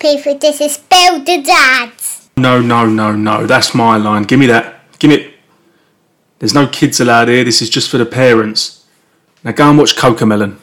people, this is Build a Dad. No, that's my line. Give me that. Give it. There's no kids allowed here. This is just for the parents. Now go and watch Cocomelon.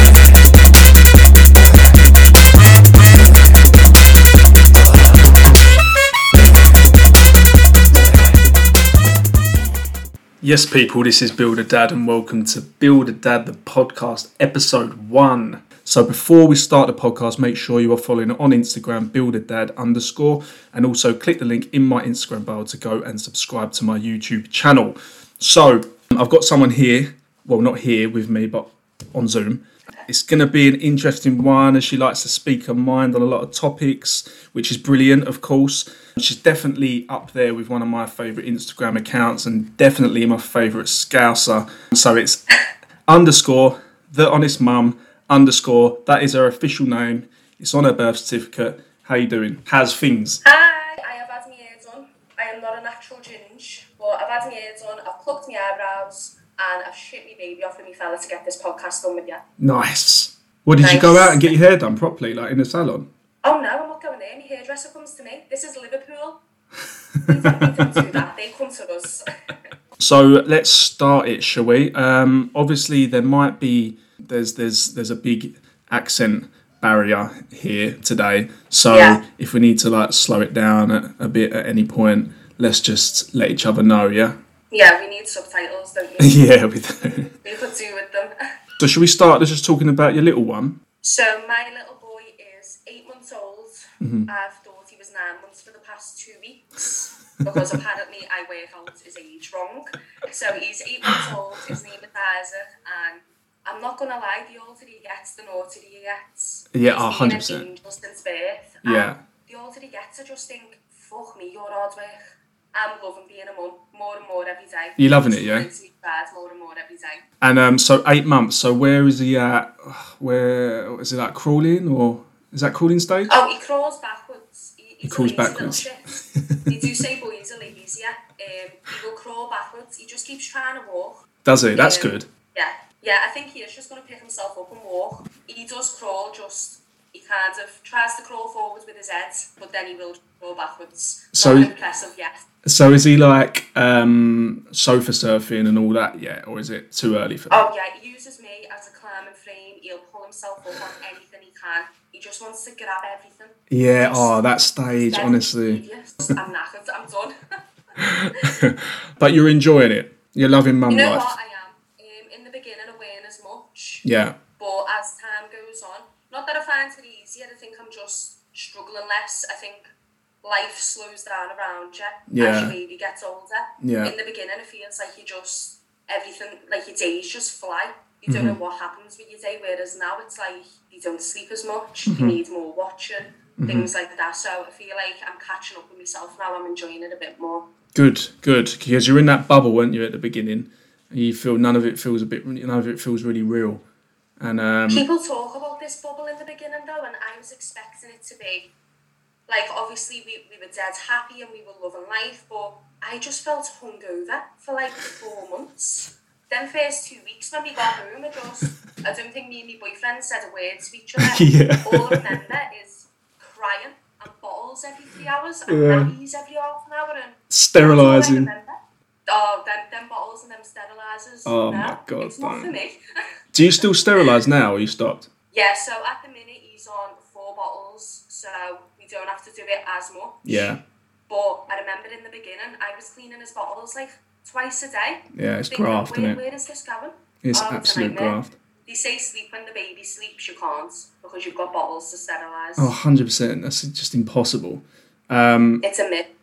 Yes, people, this is Build a Dad and welcome to Build a Dad, the podcast, episode 1. So before we start the podcast, make sure you are following on Instagram, buildadad_, and also click the link in my Instagram bio to go and subscribe to my YouTube channel. So I've got someone here, well, not here with me, but on Zoom. It's going to be an interesting one as she likes to speak her mind on a lot of topics, which is brilliant, of course. She's definitely up there with one of my favourite Instagram accounts and definitely my favourite Scouser. So it's _the honest mum _ that is her official name. It's on her birth certificate. How you doing? How's things? Hi, I have had my hair done. I am not a natural ginge, but I've had my hair done, I've plucked my eyebrows, and I've shipped my baby off with me fella to get this podcast done with you. Nice. Well, did you go out and get your hair done properly, like in the salon? Oh no, I'm not going there. My hairdresser comes to me. This is Liverpool. They don't do that. They come to us. So let's start it, shall we? Obviously, there might be there's a big accent barrier here today. So if we need to like slow it down a bit at any point, let's just let each other know. Yeah. Yeah, we need subtitles, don't we? Yeah, we do. We could do with them. So should we start just talking about your little one? So my little boy is 8 months old. Mm-hmm. I've thought he was 9 months for the past 2 weeks because apparently I work out his age wrong. So he's 8 months old, his name is Isaac, and I'm not going to lie, the older he gets, the naughtier he gets. Yeah, he's been 100%. an angel since birth. Yeah. The older he gets, I just think, fuck me, you're hard work. I'm loving being a mum more and more every day. You're loving it, yeah? More and more every day. And so 8 months, so where is he at? Where, is it like crawling or, is that crawling stage? Oh, he crawls backwards. He crawls backwards. They do say boys are lazy, he will crawl backwards. He just keeps trying to walk. Does he? That's good. Yeah, I think he is just going to pick himself up and walk. He does crawl, he kind of tries to crawl forwards with his head, but then he will crawl backwards. So, not impressive yet. So is he like sofa surfing and all that yet, or is it too early for that? Oh yeah, he uses me as a climbing frame. He'll pull himself up on anything he can. He just wants to grab everything. Yeah, that stage, honestly. I'm knackered, I'm done. But you're enjoying it. You're loving mum life. You know what, I am. In the beginning, I weren't as much. Yeah. But as time goes on, not that I find it easier, I think I'm just struggling less. I think life slows down around you as your baby gets older. Yeah. In the beginning, it feels like everything, like your days just fly. You don't know what happens with your day, whereas now it's like you don't sleep as much, you need more watching, things like that. So I feel like I'm catching up with myself now, I'm enjoying it a bit more. Good, because you're in that bubble, weren't you, at the beginning? And you feel none of it feels really real. And people talk about this bubble in the beginning though, and I was expecting it to be like, obviously we were dead happy and we were loving life, but I just felt hungover for like 4 months. Then first 2 weeks when we got home, I don't think me and my boyfriend said a word to each other. Yeah. All I remember is crying and bottles every 3 hours and nappies every half an hour and sterilising. Oh, them bottles and them sterilisers. Oh no, my God. it's not for me. Do you still sterilise now or you stopped? Yeah, so at the minute he's on 4 bottles, so we don't have to do it as much. Yeah. But I remember in the beginning, I was cleaning his bottles like twice a day. Yeah, it's graft, isn't it? Where is this going? It's absolute graft. They say sleep when the baby sleeps, you can't, because you've got bottles to sterilise. Oh, 100%. That's just impossible. It's a myth.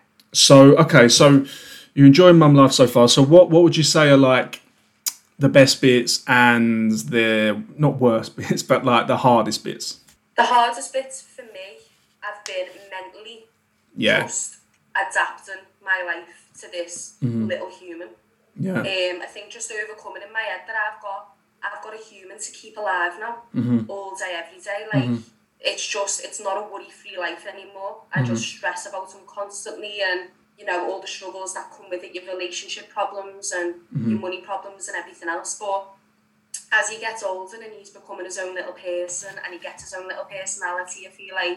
So you're enjoying mum life so far. So what would you say are like the best bits and the, not worst bits, but like the hardest bits? The hardest bits for me have been mentally just adapting my life to this little human. Yeah. I think just overcoming in my head that I've got a human to keep alive now, all day, every day. Like it's not a worry-free life anymore. I just stress about him constantly, and you know all the struggles that come with it, your relationship problems and your money problems and everything else. But as he gets older and he's becoming his own little person and he gets his own little personality, I feel like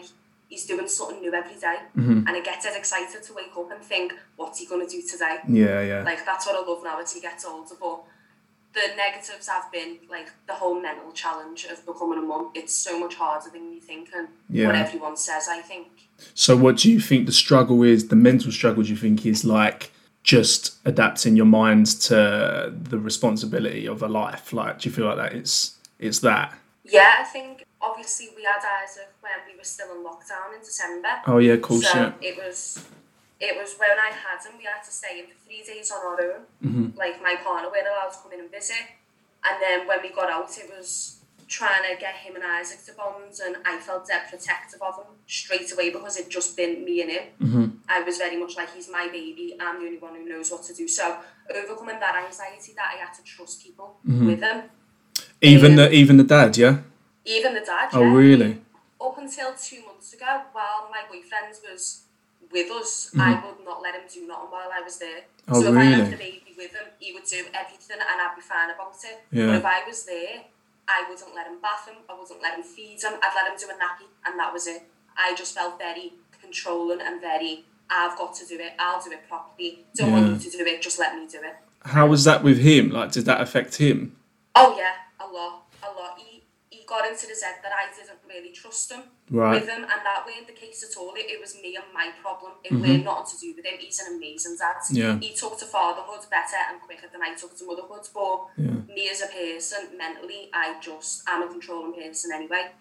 he's doing something new every day, and I get as excited to wake up and think, what's he going to do today? Yeah. Like, that's what I love now as he gets older. But the negatives have been, like, the whole mental challenge of becoming a mum. It's so much harder than you think, and what everyone says, I think. So what do you think the struggle is, the mental struggle, do you think is, like, just adapting your mind to the responsibility of a life? Like, do you feel like that it's that? Yeah, I think, obviously, we had Isaac when we were still in lockdown in December. Oh, yeah, cool, so it was when I had him, we had to stay in for 3 days on our own. Like, my partner, weren't allowed to come in and visit. And then when we got out, it was trying to get him and Isaac to bond, and I felt dead protective of him straight away because it'd just been me and him. I was very much like, he's my baby, I'm the only one who knows what to do. So overcoming that anxiety, that I had to trust people with him. Even the dad, yeah? Even the dad, yeah. Oh, really? Up until 2 months ago, while my boyfriend was with us, I would not let him do nothing while I was there. Oh, so if really? I left the baby with him, he would do everything and I'd be fine about it. Yeah. But if I was there, I wouldn't let him bath him, I wouldn't let him feed him, I'd let him do a nappy, and that was it. I just felt very controlling and very, I've got to do it, I'll do it properly, don't want you to do it, just let me do it. How was that with him? Like, did that affect him? Oh yeah, a lot. He got into the Z that I didn't really trust him with him, and that weren't the case at all. It was me and my problem. It weren't nothing to do with him. He's an amazing dad. Yeah. He took to fatherhood better and quicker than I took to motherhood, but me as a person, mentally, I'm a controlling person anyway.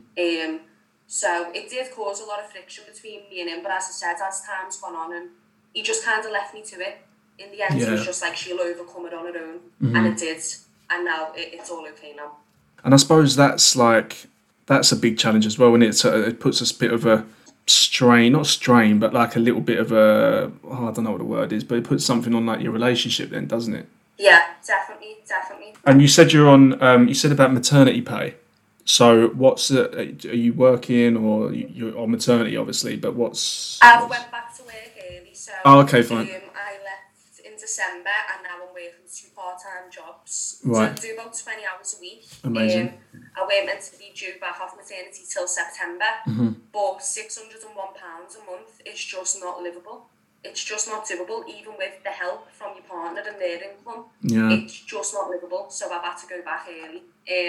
So it did cause a lot of friction between me and him, but as I said, as time's gone on, and he just kind of left me to it. In the end, it was just like, she'll overcome it on her own, and it did, and now it's all okay now. And I suppose that's a big challenge as well, and it puts a bit of a not strain, but like a little bit of a, I don't know what the word is, but it puts something on like your relationship then, doesn't it? Yeah, definitely. And you said you're on, you said about maternity pay. So are you working, or you're on maternity obviously, but I went back to work early, so okay, fine. I left in December and now I'm working 2 part-time jobs. Right. So I do about 20 hours a week. Amazing. I weren't meant to be due back off maternity till September, but £601 a month is just not livable. It's just not doable, even with the help from your partner and their income. Yeah. It's just not livable, so I've had to go back early.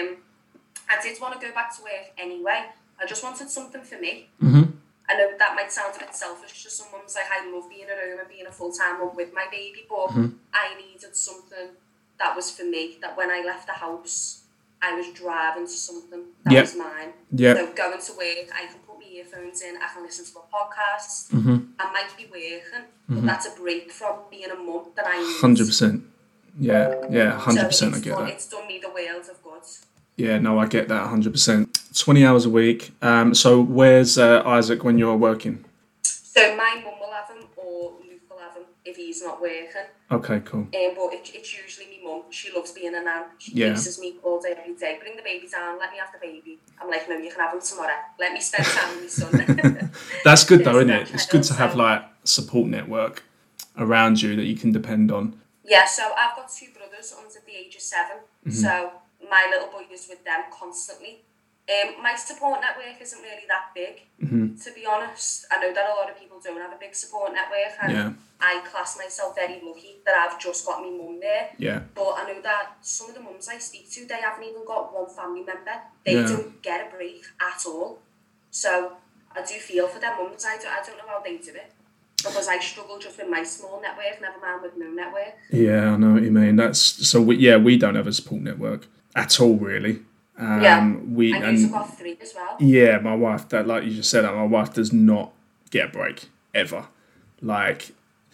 I did want to go back to work anyway. I just wanted something for me. I know that might sound a bit selfish to some mums, like, I love being at home and being a full-time mum with my baby, but I needed something that was for me, that when I left the house, I was driving to something that was mine. So going to work, I can put my earphones in, I can listen to a podcast, I might be working, but that's a break from being a mum that I need. 100%. Yeah, 100%, so I get that. It's done me the world of good. Yeah, no, I get that 100%. 20 hours a week. So where's Isaac when you're working? So my mum will have him, or Luke will have him if he's not working. Okay, cool. But it's usually me mum. She loves being a nan. She kisses me all day, every day. Bring the baby down, let me have the baby. I'm like, no, you can have him tomorrow. Let me spend time with my son. That's good though, isn't it? It's good to have like a support network around you that you can depend on. Yeah, so I've got 2 brothers under the age of 7. So my little boy is with them constantly. My support network isn't really that big, to be honest. I know that a lot of people don't have a big support network, and I class myself very lucky that I've just got my mum there. Yeah. But I know that some of the mums I speak to, they haven't even got one family member. They don't get a break at all. So I do feel for them mums. I don't know how they do it, because I struggle just with my small network, never mind with no network. Yeah, I know what you mean. We don't have a support network at all, really. You've got 3 as well. Yeah, my wife, that, like you just said, my wife does not get a break ever. Like,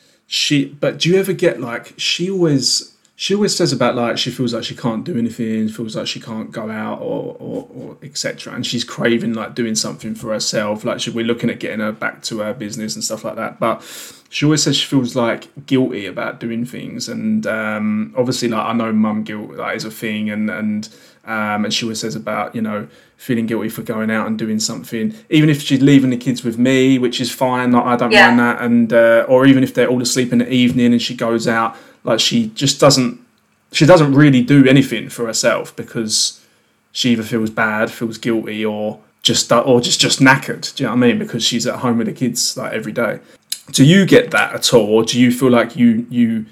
but do you ever get like, she always says about like, she feels like she can't do anything, feels like she can't go out or etc. And she's craving like doing something for herself. Like, we're looking at getting her back to her business and stuff like that. But she always says she feels like guilty about doing things. And obviously, like, I know mum guilt is a thing, and she always says about, feeling guilty for going out and doing something, even if she's leaving the kids with me, which is fine. Like, I don't mind that. And or even if they're all asleep in the evening and she goes out, like, she doesn't really do anything for herself because she either feels bad, feels guilty, or just knackered. Do you know what I mean? Because she's at home with the kids like every day. Do you get that at all, or do you feel like you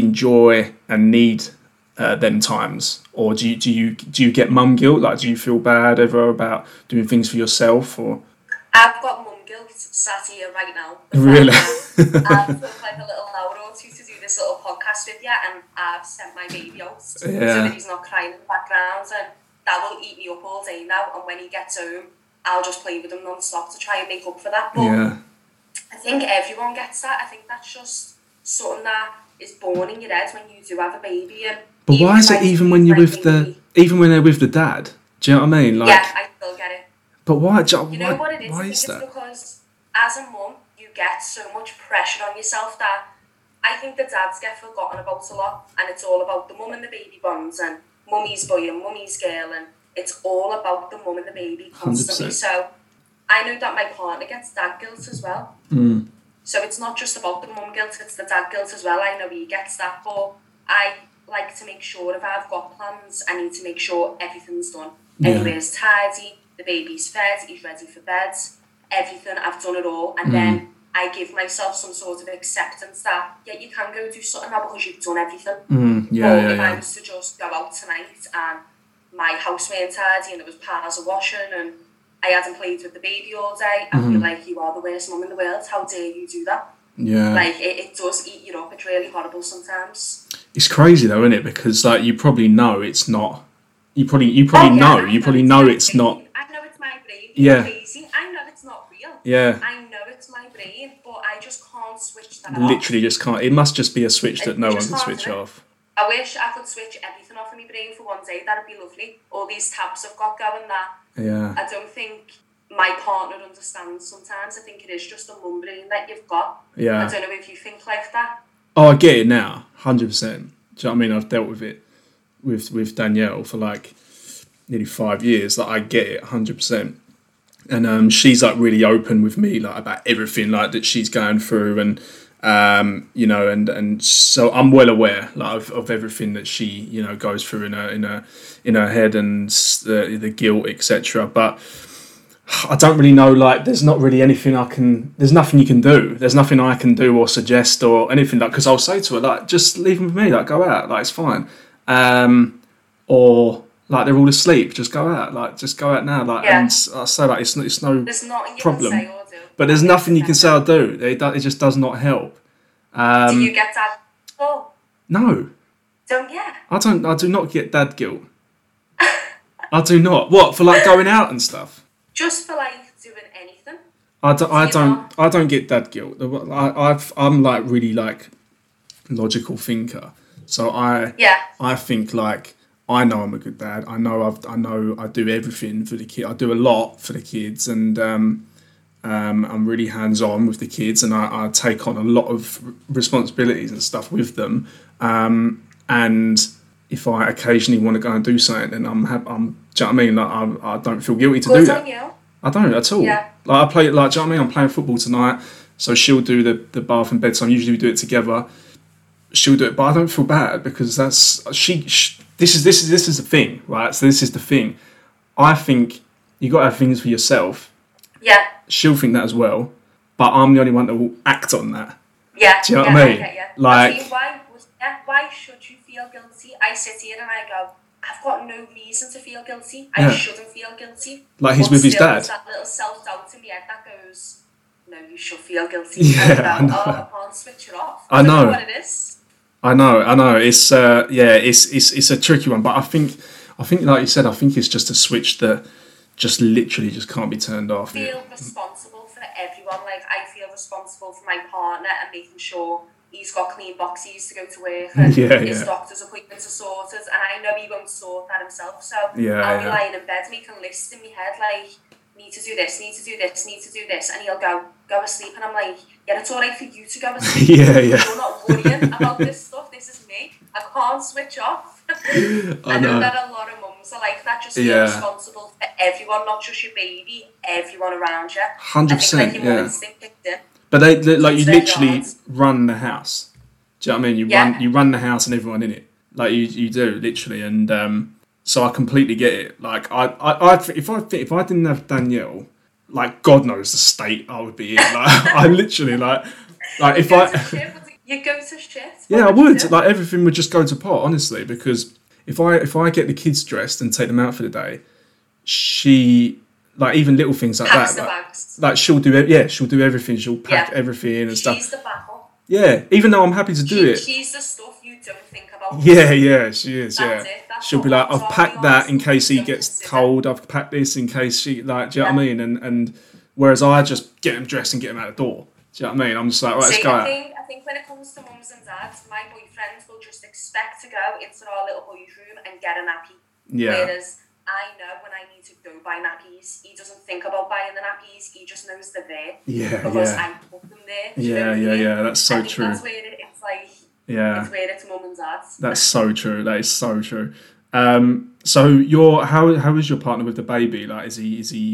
enjoy and need them times, or do you get mum guilt? Like, do you feel bad ever about doing things for yourself? Or I've got mum guilt sat here right now. Really? I've took like a little hour or two to do this little podcast with you, and I've sent my baby out so that he's not crying in the background, and that will eat me up all day now. And when he gets home, I'll just play with him non-stop to try and make up for that. But I think everyone gets that. I think that's just something that is born in your head when you do have a baby. And but why is it even when you're with even when they're with the dad? Do you know what I mean? Like, yeah, I still get it. But why? You know what it is? Why I think is that? It's because as a mum, you get so much pressure on yourself that I think the dads get forgotten about a lot, and it's all about the mum and the baby bonds, and mummy's boy and mummy's girl, and it's all about the mum and the baby constantly. 100%. So I know that my partner gets dad guilt as well. So it's not just about the mum guilt, it's the dad guilt as well. I know he gets that, but I like to make sure if I've got plans, I need to make sure everything's done. Everywhere's tidy, the baby's fed, he's ready for bed, everything, I've done it all. And then I give myself some sort of acceptance that, yeah, you can go do something now because you've done everything. If I was to just go out tonight and my house weren't tidy and there was piles of washing and I hadn't played with the baby all day, I feel like you are the worst mum in the world. How dare you do that? Yeah. Like, it does eat you up. It's really horrible sometimes. It's crazy though, isn't it? Because like you probably know it's not. You probably know it's not. I know it's my brain. Yeah. Crazy. I know it's not real. Yeah. I know it's my brain, but I just can't switch that off. Literally just can't. It must just be a switch that no one can switch off. I wish I could switch everything off in my brain for one day. That'd be lovely. All these tabs I've got going that. Yeah. I don't think my partner understands sometimes. I think it is just a mum brain that you've got. Yeah. I don't know if you think like that. Oh, I get it now, 100%. Do you know what I mean? I've dealt with it with Danielle for like nearly 5 years. Like, I get it 100%. And she's like really open with me like about everything like that she's going through, and you know, and so I'm well aware like of everything that she, you know, goes through in her head, and the guilt, etc. But I don't really know, like there's not really anything there's nothing you can do. There's nothing I can do or suggest or anything, like, because I'll say to her like, just leave them with me, like go out, like it's fine. Or like they're all asleep, just go out, like just go out now, like. And I say like it's no problem. Can say or do. But there's nothing you can say or do. It just does not help. Do you get dad guilt? No. Don't you? I do not get dad guilt. I do not. What, for like going out and stuff? Just for like doing anything. I don't get dad guilt. I'm like really like logical thinker. So I think like I know I'm a good dad. I know I do everything for the kid. I do a lot for the kids, and I'm really hands-on with the kids, and I take on a lot of responsibilities and stuff with them. And if I occasionally want to go and do something, then I'm do you know what I mean? Like I don't feel guilty to do that. You. I don't at all. Yeah. Like I play, like, do you know what I mean? I'm playing football tonight, so she'll do the bath and bedtime. Usually we do it together. She'll do it, but I don't feel bad because that's this is the thing, right? So this is the thing. I think you got to have things for yourself. Yeah. She'll think that as well, but I'm the only one that will act on that. Yeah. Do you know what I mean? Like, why should you feel guilty? I sit here and I go, I've got no reason to feel guilty. I shouldn't feel guilty. Like he's with his dad. That little self-doubt in my head that goes, no, you should feel guilty. Yeah, and I can't switch it off. I know what it is. I know. It's it's a tricky one, but I think like you said, I think it's just a switch that just literally just can't be turned off. I feel responsible for everyone. Like I feel responsible for my partner and making sure he's got clean boxes to go to work and his doctor's appointments are sorted, and I know he won't sort that himself, so I'll be lying in bed making lists in my head like, need to do this, need to do this, need to do this, and he'll go asleep, and I'm like, yeah, it's alright for you to go asleep. You're not worrying about this stuff, this is me, I can't switch off. I know that a lot of mums are like that, just feel responsible for everyone, not just your baby, everyone around you. 100%, your instinct kicked in. But they like you literally run the house. Do you know what I mean? You run the house and everyone in it. Like you do literally, and So I completely get it. Like if I didn't have Danielle, like God knows the state I would be in. Like I literally like if you go to shit. Yeah, I would. Like everything would just go to pot, honestly, because if I get the kids dressed and take them out for the day, she like even little things like Packs that. Like she'll do it. Yeah, she'll do everything. She'll pack everything and stuff. She's the backup. Yeah, even though I'm happy to do it. She's the stuff you don't think about. Yeah, she is. That's yeah, it. She'll be like, I've packed that in case he gets cold. I've packed this in case she like. Do you know what I mean? And whereas I just get them dressed and get them out the door. Do you know what I mean? I'm just like, right, let's go out. I think when it comes to mums and dads, my boyfriends will just expect to go into our little boys' room and get a nappy. Yeah. Whereas I know when I need to go buy nappies, he doesn't think about buying the nappies. He just knows they're there. Yeah, because I put them there. Yeah. That's so true. That's where it's like. Yeah. It's where it's mum and dad's. That's so true. That is so true. So how is your partner with the baby? Like, is he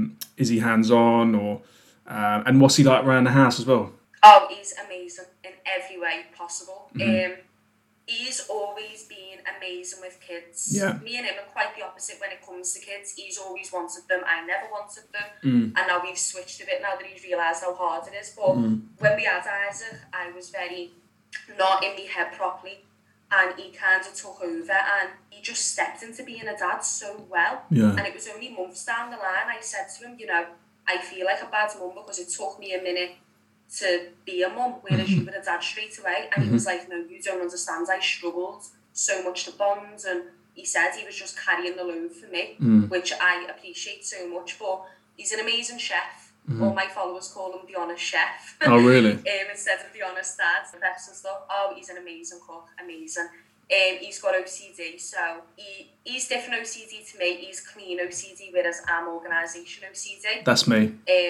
hands on or and what's he like around the house as well? Oh, he's amazing in every way possible. Mm-hmm. He's always been amazing with kids. Yeah. Me and him are quite the opposite when it comes to kids. He's always wanted them. I never wanted them. And now we've switched a bit now that he's realised how hard it is. But when we had Isaac, I was very not in my head properly. And he kind of took over and he just stepped into being a dad so well. Yeah. And it was only months down the line I said to him, I feel like a bad mum because it took me a minute to be a mum, whereas you were a dad straight away. And he was like, no, you don't understand. I struggled so much to bond. And he said he was just carrying the load for me, which I appreciate so much. But he's an amazing chef. All my followers call him the honest chef. Oh, really? Instead of the honest dad, the reps and stuff. Oh, he's an amazing cook. Amazing. He's got OCD, so he's different OCD to me. He's clean OCD, whereas I'm organisation OCD. That's me.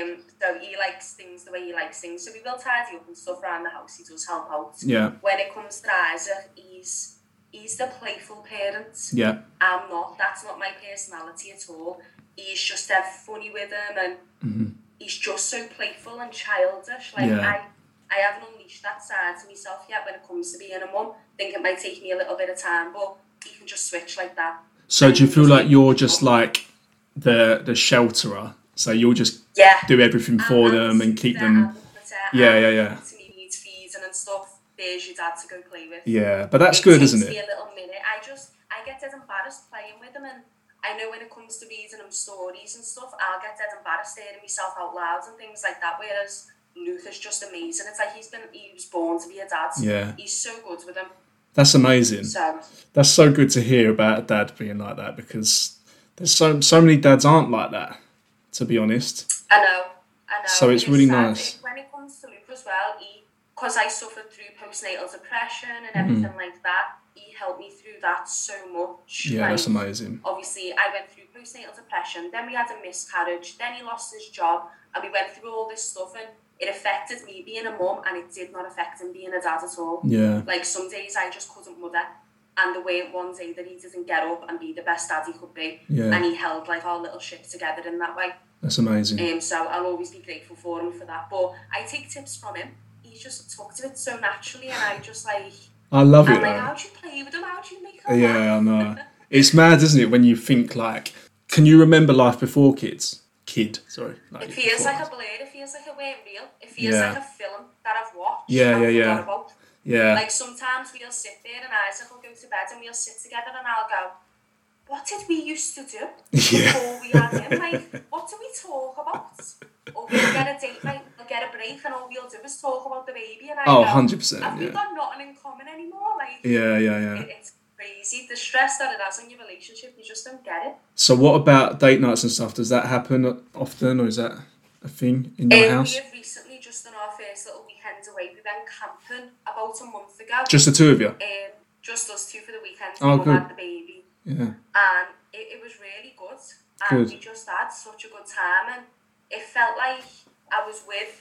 So he likes things the way he likes things. So we will tidy up and stuff around the house. He does help out. Yeah. When it comes to Isaac, he's the playful parent. Yeah. I'm not. That's not my personality at all. He's just dead funny with him, and he's just so playful and childish. Like I haven't unleashed that side to myself yet when it comes to being a mum. I think it might take me a little bit of time, but he can just switch like that. So do you feel like you're just like the shelterer? So you'll just do everything for them and keep them. Yeah. To me needs feeding and stuff. There's your dad to go play with. Yeah, but that's good, isn't it? It takes me a little minute. I get dead embarrassed playing with him, and I know when it comes to reading him stories and stuff, I'll get dead embarrassed hearing myself out loud and things like that. Whereas Luke is just amazing. It's like he was born to be a dad. Yeah. He's so good with him. That's amazing. So that's so good to hear about a dad being like that, because there's so many dads aren't like that, to be honest. I know. So it's really nice. When it comes to Luke as well, because I suffered through postnatal depression and everything like that, he helped me through that so much. Yeah, that's amazing. Obviously, I went through postnatal depression, then we had a miscarriage, then he lost his job, and we went through all this stuff, and it affected me being a mum, and it did not affect him being a dad at all. Yeah. Like, some days I just couldn't mother, and there weren't one day that he didn't get up and be the best dad he could be. Yeah. And he held, like, our little ship together in that way. That's amazing. So I'll always be grateful for him for that. But I take tips from him. He just took to it so naturally, and I just, like... I love it, I'm like, though. how'd you play with him? How'd you make him Yeah, I know. It's mad, isn't it, when you think, like... Can you remember life before kids? It feels like a blur. It feels like it weren't real. It feels like a film that I've watched. Yeah. About. Yeah. Like, sometimes we'll sit there and Isaac will go to bed and we'll sit together and I'll go, what did we used to do before we had him? Like, what do we talk about? Or we'll get a date night, we'll get a break, and all we'll do is talk about the baby. And I go, 100%. Have we got nothing in common anymore? Like, Yeah. It's crazy. The stress that it has in your relationship, you just don't get it. So what about date nights and stuff? Does that happen often, or is that a thing in your house? We have recently, just on our first little weekend away, we went camping about a month ago. Just the two of you? Just us two for the weekend. Oh, Mum good. had the baby. Yeah. And it was really good. And we just had such a good time. And it felt like I was with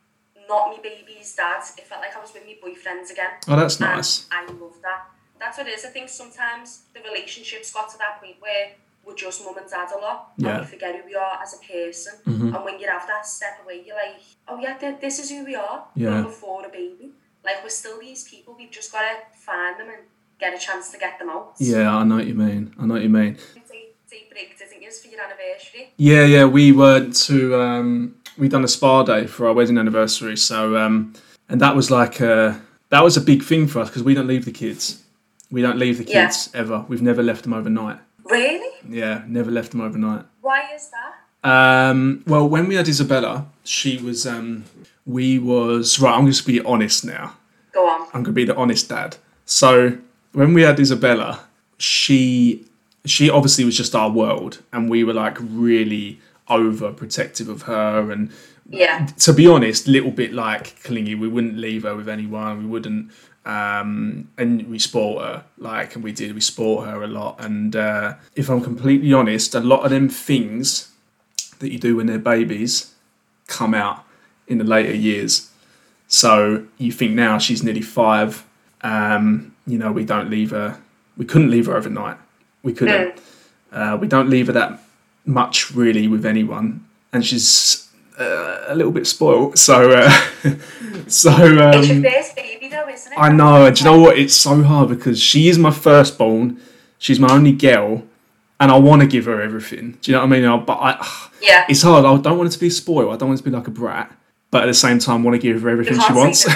not my baby's dad. It felt like I was with my boyfriends again. Oh, that's nice. And I love that. That's what it is. I think sometimes the relationship's got to that point where we're just mum and dad a lot. Yeah. And we forget who we are as a person. And when you have that step away, you're like, oh yeah, this is who we are. Yeah. Before a baby. Like, we're still these people. We've just got to find them and get a chance to get them out. Yeah, I know what you mean. Take break, didn't you, for your anniversary? Yeah, we went to, we done a spa day for our wedding anniversary, so, and that was like, that was a big thing for us, because we don't leave the kids. We don't leave the kids ever. We've never left them overnight. Really? Yeah, never left them overnight. Why is that? Well, when we had Isabella, she was, we was, right, I'm going to be honest now. Go on. I'm going to be the honest dad. So, when we had Isabella, she obviously was just our world, and we were like really overprotective of her, and to be honest, a little bit like clingy. We wouldn't leave her with anyone. We wouldn't, and we spoilt her, and we spoilt her a lot. And if I'm completely honest, a lot of them things that you do when they're babies come out in the later years. So you think now she's nearly 5. We don't leave her. We couldn't leave her overnight. We couldn't. We don't leave her that much really with anyone, and she's a little bit spoiled. So, it's your first baby, though, isn't it? I know. Do you know what? It's so hard because she is my firstborn. She's my only girl, and I want to give her everything. Do you know what I mean? It's hard. I don't want her to be spoiled. I don't want her to be like a brat, but at the same time, I want to give her everything she wants.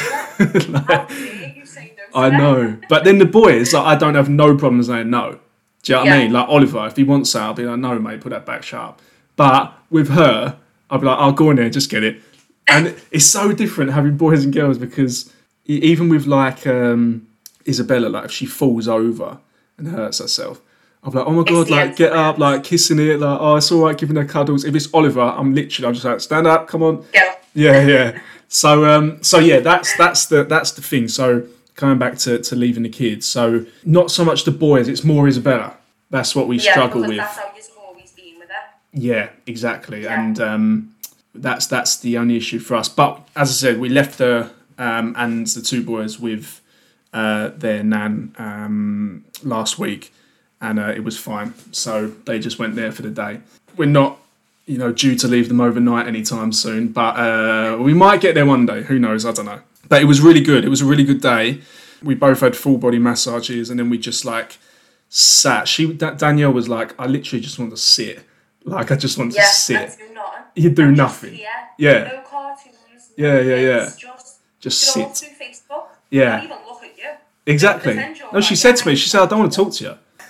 I know, but then the boys, I don't have no problem saying no. Do you know what I mean? Like Oliver, if he wants that, I'll be like, no, mate, put that back sharp. But with her, I'll be like, I'll go in there, just get it. And it's so different having boys and girls, because even with Isabella, if she falls over and hurts herself, I'll be like, oh my God, get up, kissing it, oh, it's all right, giving her cuddles. If it's Oliver, I'm just like, stand up, come on. Yeah. So that's the thing. So coming back to leaving the kids, so not so much the boys, it's more Isabella. That's what we struggle with. That's how you've always been with her. Yeah, exactly. And that's the only issue for us. But as I said, we left her and the 2 boys with their nan last week, and it was fine. So they just went there for the day. We're not due to leave them overnight anytime soon, but we might get there one day. Who knows? I don't know. But it was really good. It was a really good day. We both had full body massages, and then we just sat. Danielle was like, I literally just want to sit. I just want to sit. You do nothing. No cartoons. Just sit. Through Facebook. Yeah. Not even look at you. Exactly. No, she said to me, I don't want to talk to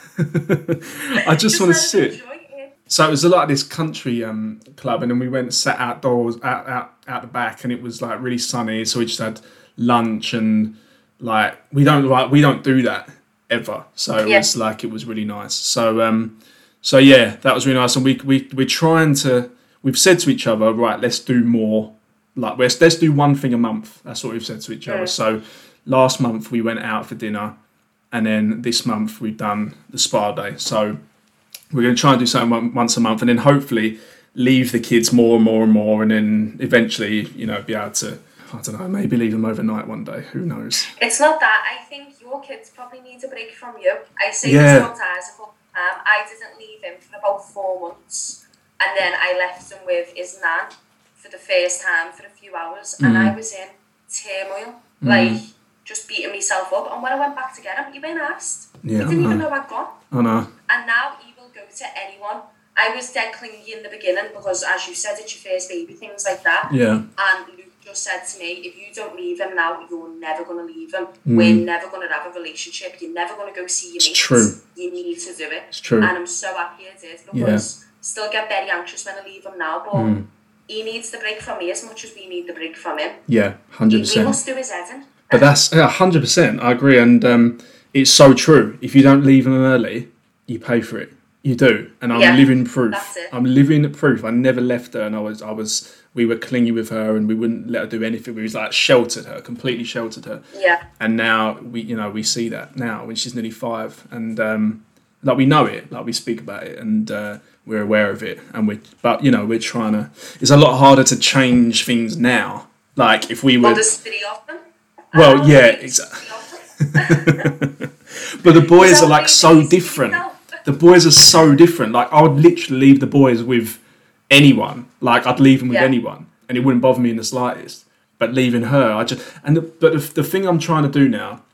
you. I just want to sit. So it was a lot of this country club, and then we went and sat outdoors, out the back, and it was really sunny. So we just had lunch, and we don't do that ever. So it was it was really nice. So that was really nice. And we're trying to. We've said to each other, right, let's do more. Let's do one thing a month. That's what we've said to each other. So last month we went out for dinner, and then this month we've done the spa day. So we're going to try and do something once a month, and then hopefully leave the kids more and more and more, and then eventually, be able to, I don't know, maybe leave them overnight one day. Who knows? It's not that. I think your kids probably need a break from you. I say this sometimes. I didn't leave him for about 4 months, and then I left him with his nan for the first time for a few hours, and I was in turmoil, just beating myself up. And when I went back to get him, he weren't asked. He didn't even know I'd gone. I know. And now he will go to anyone. I was dead clingy in the beginning because, as you said, it's your first baby, things like that. Yeah. And Luke just said to me, if you don't leave him now, you're never going to leave him. We're never going to have a relationship. You're never going to go see your mates. It's true. You need to do it. It's true. And I'm so happy I did, because still get very anxious when I leave him now, but he needs the break from me as much as we need the break from him. Yeah, 100%. We must do his head in. But that's 100%. I agree, and it's so true. If you don't leave them early, you pay for it. You do, and I'm living proof. That's it. I'm living proof. I never left her, and we were clingy with her, and we wouldn't let her do anything. We was sheltered her, completely sheltered her. Yeah. And now we see that now when she's nearly 5, and we know it, we speak about it, and we're aware of it, and we're trying to. It's a lot harder to change things now. If we were. Well, there's 3 of them. Well, yeah, exactly. But the boys are so different. The boys are so different. I would literally leave the boys with anyone. I'd leave them with anyone, and it wouldn't bother me in the slightest. But leaving her, but the thing I'm trying to do now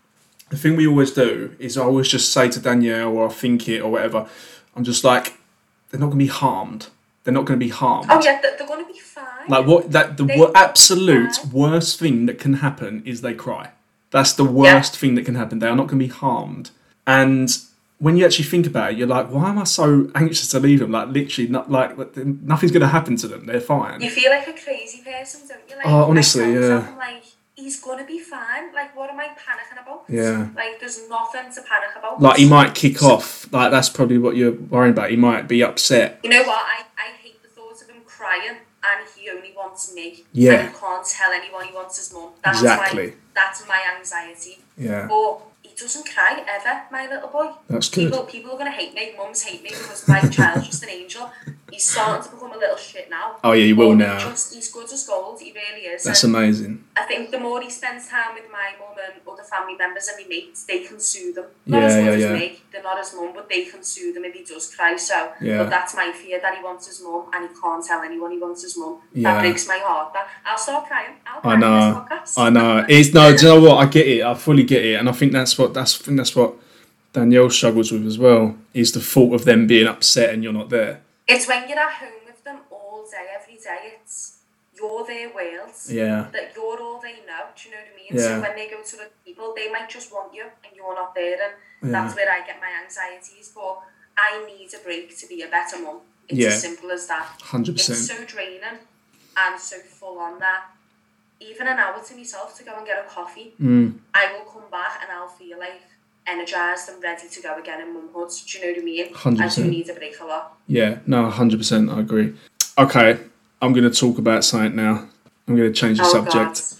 the thing we always do is I always just say to Danielle, or I think it or whatever, I'm just like, they're not going to be harmed. They're not going to be harmed. Oh yeah, they're going to be fine. Like the absolute worst thing that can happen is they cry. That's the worst thing that can happen. They are not going to be harmed. And when you actually think about it, you're like, why am I so anxious to leave them? Like literally, nothing's going to happen to them. They're fine. You feel like a crazy person, don't you? Like, oh, honestly, yeah. I'm like, he's going to be fine. Like, what am I panicking about? Yeah. Like, there's nothing to panic about. Like, he might kick off. Like, that's probably what you're worrying about. He might be upset. You know what? I hate the thought of him crying and he only wants me. Yeah. And he can't tell anyone he wants his mum. That's my anxiety. Yeah. But he doesn't cry ever, my little boy. That's good. People are going to hate me. Mums hate me because my child's just an angel. He's starting to become a little shit now. Oh, yeah, he will now. He's good as gold. He really is. That's amazing. I think the more he spends time with my mum and other family members and my mates, they can soothe them. Not as much as me. They're not his mum, but they can soothe him if he does cry. So, but that's my fear, that he wants his mum and he can't tell anyone he wants his mum. That breaks my heart. I'll start crying. I'll cry on this podcast. I know. Do you know what? I get it. I fully get it, and I think that's what Danielle struggles with as well. Is the thought of them being upset and you're not there. It's when you're at home with them all day, every day. You're their world. Yeah. That you're all they know. Do you know what I mean? Yeah. So when they go to other people, they might just want you and you're not there, and that's where I get my anxieties. But I need a break to be a better mum. It's as simple as that. 100%. It's so draining and so full on that even an hour to myself to go and get a coffee, I will come back and I'll feel like energised and ready to go again in mumhood. Do you know what I mean? 100%. I do need a break a lot. Yeah, no, 100%, I agree. Okay, I'm going to talk about something now. I'm going to change the subject. God.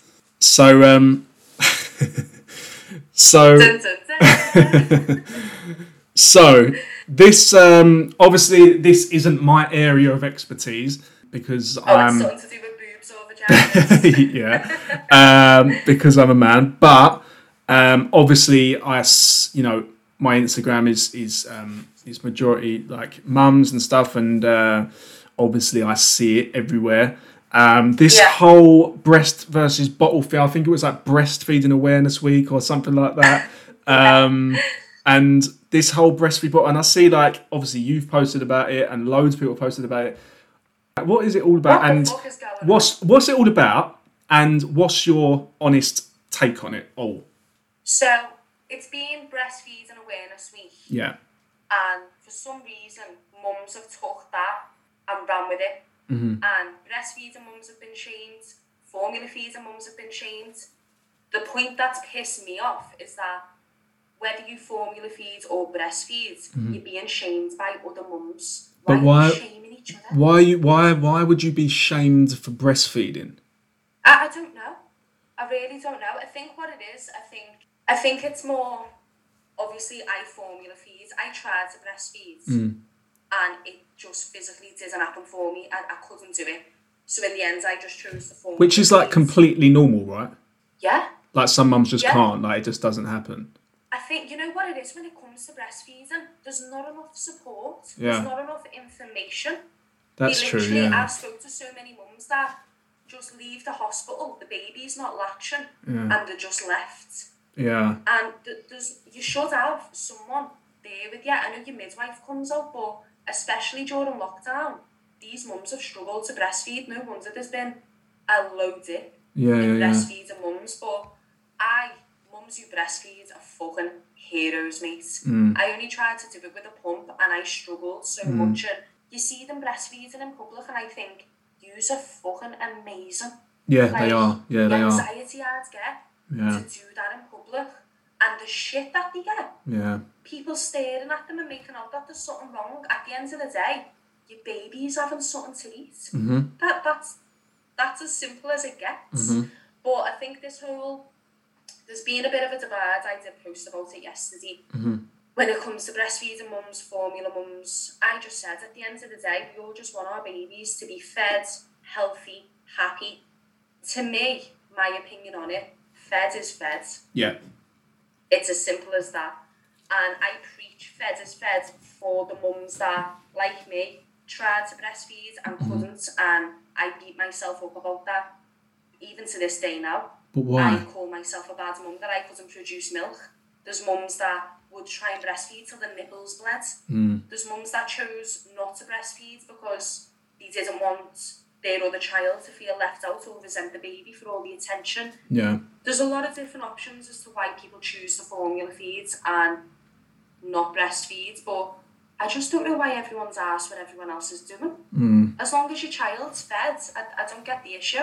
So this obviously this isn't my area of expertise because I'm it's something to do with boobs or vaginas. yeah, because I'm a man. But obviously, my Instagram is majority like mums and stuff, and obviously I see it everywhere. This whole breast versus bottle thing, I think it was like Breastfeeding Awareness Week or something like that. And this whole breastfeed bottle, and I see like obviously you've posted about it and loads of people posted about it. What is it all about? And what's it all about? And what's your honest take on it all? So it's been Breastfeeding Awareness Week. Yeah. And for some reason, mums have took that and ran with it. Mm-hmm. And breastfeeding mums have been shamed. Formula feeding mums have been shamed. The point that's pissed me off is that whether you formula feed or breastfeed, you're being shamed by other mums. But why? Are you shaming each other? Why would you be shamed for breastfeeding? I don't know. I really don't know. I think what it is, I think it's more, obviously I formula feed. I tried to breastfeed and it just physically didn't happen for me and I couldn't do it. So in the end I just chose to formula. Which is like completely normal, right? Yeah. Like some mums just can't, like it just doesn't happen. I think, you know what it is when it comes to breastfeeding? There's not enough support. Yeah. There's not enough information. That's true, yeah. I've spoken to so many mums that just leave the hospital, the baby's not latching, and they're just left. Yeah. And you should have someone there with you. I know your midwife comes out, but especially during lockdown, these mums have struggled to breastfeed. No wonder there's been a low dip in breastfeeding mums, but mums who breastfeed are fucking heroes, mate. I only tried to do it with a pump and I struggled so much. And you see them breastfeeding in public and I think, yous are fucking amazing. Yeah, like, they are. Yeah, they are. The anxiety I'd get to do that in public and the shit that they get. Yeah. People staring at them and making out that there's something wrong. At the end of the day, your baby's having something to eat. Mm-hmm. That's as simple as it gets. Mm-hmm. But I think there's been a bit of a divide. I did post about it yesterday. Mm-hmm. When it comes to breastfeeding mums, formula mums, I just said at the end of the day, we all just want our babies to be fed, healthy, happy. To me, my opinion on it, fed is fed. Yeah. It's as simple as that. And I preach fed is fed for the mums that, like me, tried to breastfeed and couldn't, and I beat myself up about that. Even to this day now. But why? I call myself a bad mum that I couldn't produce milk. There's mums that would try and breastfeed till the nipples bled. There's mums that chose not to breastfeed because they didn't want their other child to feel left out or resent the baby for all the attention. Yeah. There's a lot of different options as to why people choose to formula feed and not breastfeed, but I just don't know why everyone's asked what everyone else is doing. As long as your child's fed, I don't get the issue.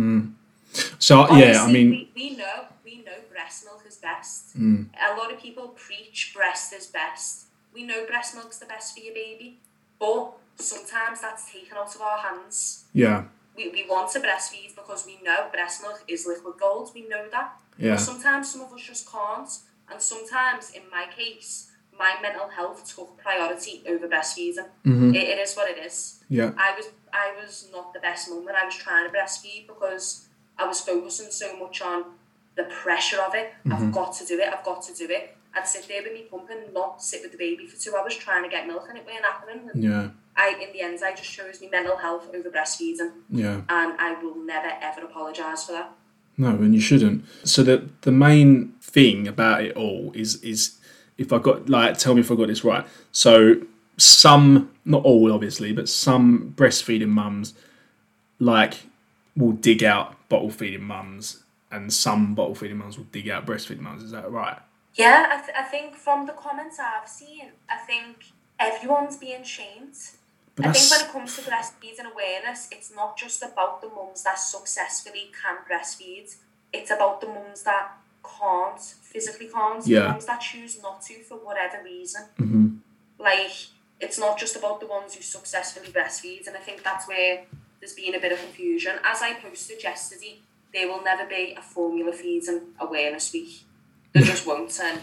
So Obviously, I mean, we know breast milk is best. A lot of people preach breast is best. We know breast milk's the best for your baby, but sometimes that's taken out of our hands. Yeah. We want to breastfeed because we know breast milk is liquid gold. We know that. Yeah. But sometimes some of us just can't, and sometimes, in my case, my mental health took priority over breastfeeding. It is what it is. Yeah. I was not the best mum when I was trying to breastfeed because I was focusing so much on the pressure of it. I've got to do it. I'd sit there with me pumping, not sit with the baby for 2 hours trying to get milk, and it weren't happening. And in the end, I just chose my mental health over breastfeeding. Yeah. And I will never, ever apologise for that. No, and you shouldn't. So the main thing about it all is if I got, like, tell me if I got this right. So some, not all obviously, but some breastfeeding mums, like, will dig out bottle feeding mums, and some bottle feeding mums will dig out breastfeeding mums. Is that right? Yeah, I think from the comments I've seen, I think everyone's being shamed. But I think when it comes to breastfeeding awareness, it's not just about the mums that successfully can breastfeed. It's about the mums that physically can't. The mums that choose not to for whatever reason. Like, it's not just about the ones who successfully breastfeed, and I think that's where there's been a bit of confusion. As I posted yesterday, there will never be a formula feeding awareness week. There just won't. And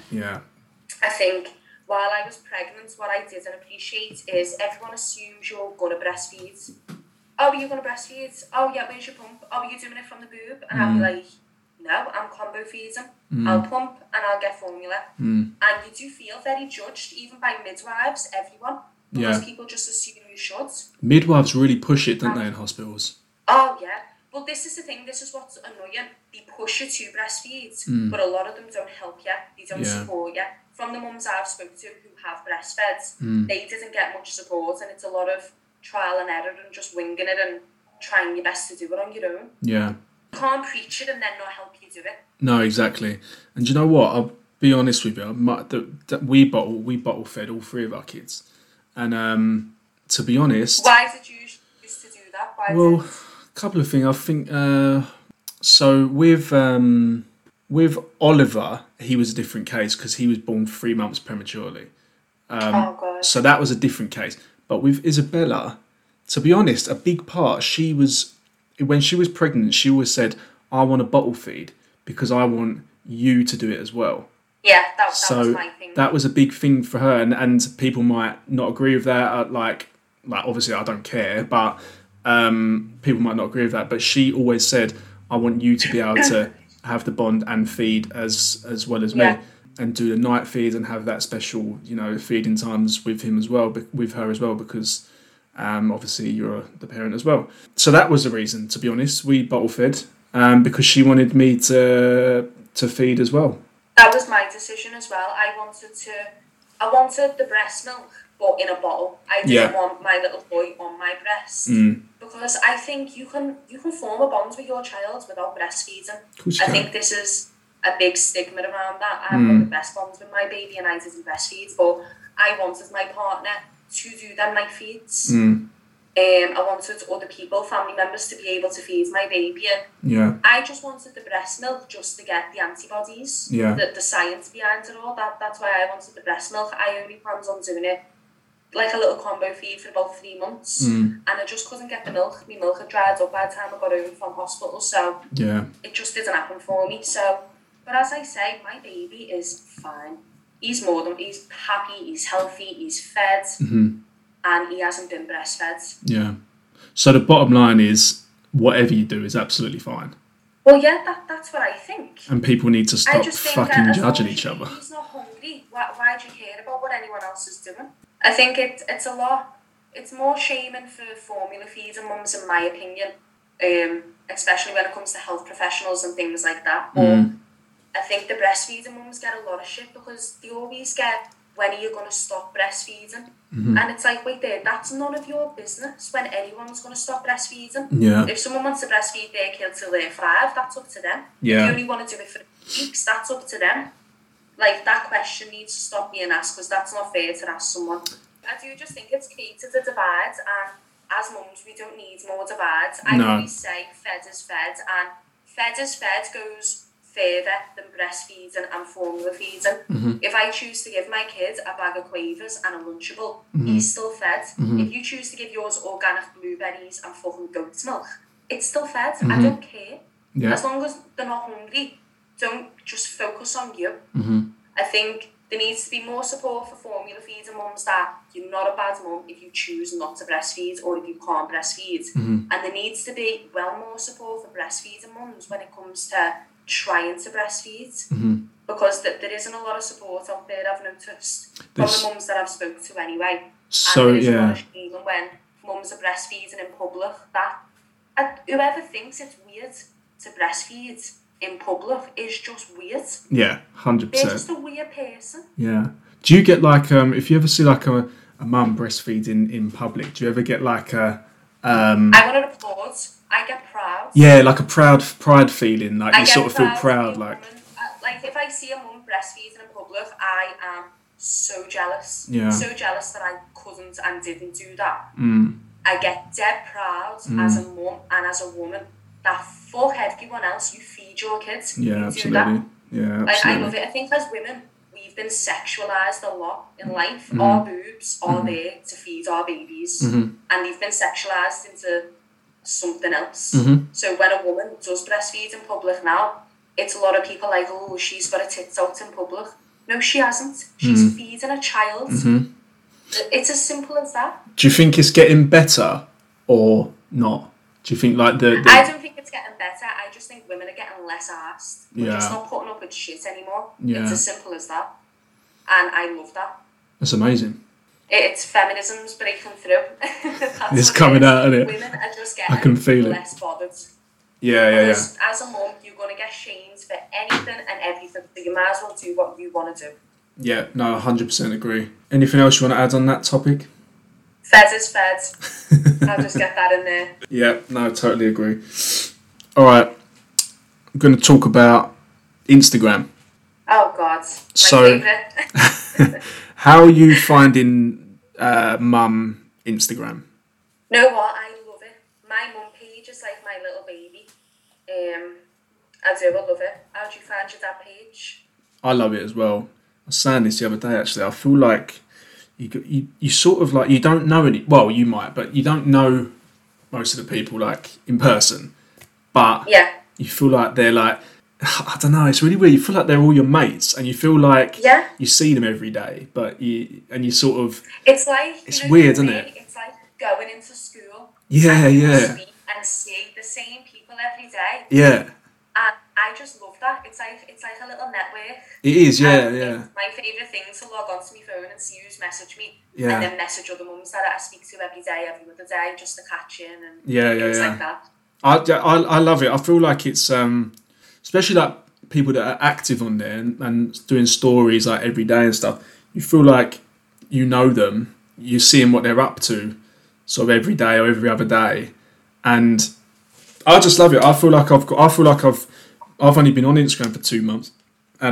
I think while I was pregnant, what I didn't appreciate is everyone assumes you're going to breastfeed. Oh, you're going to breastfeed? Oh, yeah, where's your pump? Oh, you're doing it from the boob? And I'll be like, no, I'm combo feeding. I'll pump and I'll get formula. And you do feel very judged, even by midwives, everyone, because people just assume you should. Midwives really push it, don't they, in hospitals? Oh, yeah. Well, this is the thing. This is what's annoying. They push you to breastfeed, but a lot of them don't help you. They don't support you. From the mums I've spoken to who have breastfed, they didn't get much support, and it's a lot of trial and error and just winging it and trying your best to do it on your own. Yeah. You can't preach it and then not help you do it. No, exactly. And do you know what? I'll be honest with you. We bottle fed all 3 of our kids, and to be honest, why did you used to do that? A couple of things. I think so with Oliver, he was a different case because he was born 3 months prematurely. God. So that was a different case. But with Isabella, to be honest, a big part, when she was pregnant, she always said, I want to bottle feed because I want you to do it as well. Yeah, that was my thing. That was a big thing for her, and people might not agree with that. Like obviously I don't care, but people might not agree with that. But she always said, I want you to be able to have the bond and feed as well as me, and do the night feeds and have that special, feeding times with him as well, with her as well, because obviously you're the parent as well. So that was the reason, to be honest. We bottle fed because she wanted me to feed as well. That was my decision as well. I wanted the breast milk, but in a bottle. I didn't want my little boy on my breast because I think you can form a bond with your child without breastfeeding. I think this is a big stigma around that. I have one of the best bonds with my baby, and I didn't breastfeed, but I wanted my partner to do them night feeds. I wanted other people, family members, to be able to feed my baby. And I just wanted the breast milk just to get the antibodies, the science behind it all. That's why I wanted the breast milk. I only planned on doing it like a little combo feed for about 3 months, and I just couldn't get the milk. My milk had dried up by the time I got home from hospital, so it just didn't happen for me. So, but as I say, my baby is fine. He's happy, he's healthy, he's fed. And he hasn't been breastfed. Yeah. So the bottom line is, whatever you do is absolutely fine. Well, yeah, that's what I think. And people need to stop fucking judging each other. If he's not hungry, why do you care about what anyone else is doing? I think it's a lot. It's more shaming for formula feeding mums, in my opinion, especially when it comes to health professionals and things like that. But I think the breastfeeding mums get a lot of shit because they always get, when are you going to stop breastfeeding? Mm-hmm. And it's like, wait there, that's none of your business when anyone's going to stop breastfeeding. Yeah. If someone wants to breastfeed their kid till they're 5, that's up to them. Yeah. If you only want to do it for weeks, that's up to them. Like, that question needs to stop being asked because that's not fair to ask someone. I do just think it's created a divide, and as mums, we don't need more divides. I always say fed is fed, and fed is fed goes further than breastfeeding and formula feeding. Mm-hmm. If I choose to give my kid a bag of Quavers and a Lunchable, he's still fed. Mm-hmm. If you choose to give yours organic blueberries and fucking goat's milk, it's still fed. I don't care. Yeah. As long as they're not hungry, don't just focus on you. Mm-hmm. I think there needs to be more support for formula feeding mums, that you're not a bad mum if you choose not to breastfeed or if you can't breastfeed. Mm-hmm. And there needs to be more support for breastfeeding mums when it comes to trying to breastfeed. Mm-hmm. Because there isn't a lot of support out there, I've noticed, from the mums that I've spoken to anyway. So, and there is a lot of shame when mums are breastfeeding in public, that whoever thinks it's weird to breastfeed in public is just weird. Yeah, 100%. They're just a weird person. Yeah. Do you get like if you ever see like a mum breastfeeding in public, do you ever get like a I want to applaud. I get proud. Yeah, like a pride feeling, like you sort of feel proud, like if I see a mum breastfeeding in public, I am so jealous. Yeah. So jealous that I couldn't and didn't do that. Mm. I get dead proud as a mum and as a woman that fuck everyone else, you feed your kids. Yeah, you absolutely. do that. Yeah, Like, absolutely. I love it. I think as women, we've been sexualised a lot in life. Our boobs are there to feed our babies, and they've been sexualised into something else. So when a woman does breastfeed in public now, it's a lot of people like, oh, she's got her tits out in public. No, she hasn't. She's feeding a child. It's as simple as that. Do you think it's getting better or not? Do you think like I don't think it's getting better. I just think women are getting less arsed. We're just not putting up with shit anymore. Yeah. It's as simple as that. And I love that. That's amazing. It's feminism's breaking through. It's coming out, isn't it? Women are just getting I can feel less bothered. Yeah. Because as a mum, you're going to get shamed for anything and everything. So you might as well do what you want to do. Yeah, no, 100% agree. Anything else you want to add on that topic? Fed is fed. I'll just get that in there. Yeah, no, totally agree. All right, I'm going to talk about Instagram. Oh, God. My favourite. How are you finding mum Instagram? You know what? I love it. My mum page is like my little baby. I love it. How do you find your dad page? I love it as well. I was saying this the other day, actually. I feel like you sort of like, you don't know any, well, you might, but you don't know most of the people like in person. But you feel like they're like, I don't know, it's really weird. You feel like they're all your mates and you feel like you see them every day, but you sort of... It's like... It's weird, isn't it? It's like going into school. Yeah. And see the same people every day. Yeah. And I just love that. It's like a little network. It is, yeah. It's my favourite thing to log onto my phone and see who's messaged me. Yeah. And then message other mums that I speak to every other day, just to catch in and things like that. I love it. I feel like it's especially like people that are active on there and doing stories like every day and stuff. You feel like you know them. You're seeing what they're up to, sort of every day or every other day, and I just love it. I feel like I've only been on Instagram for 2 months, and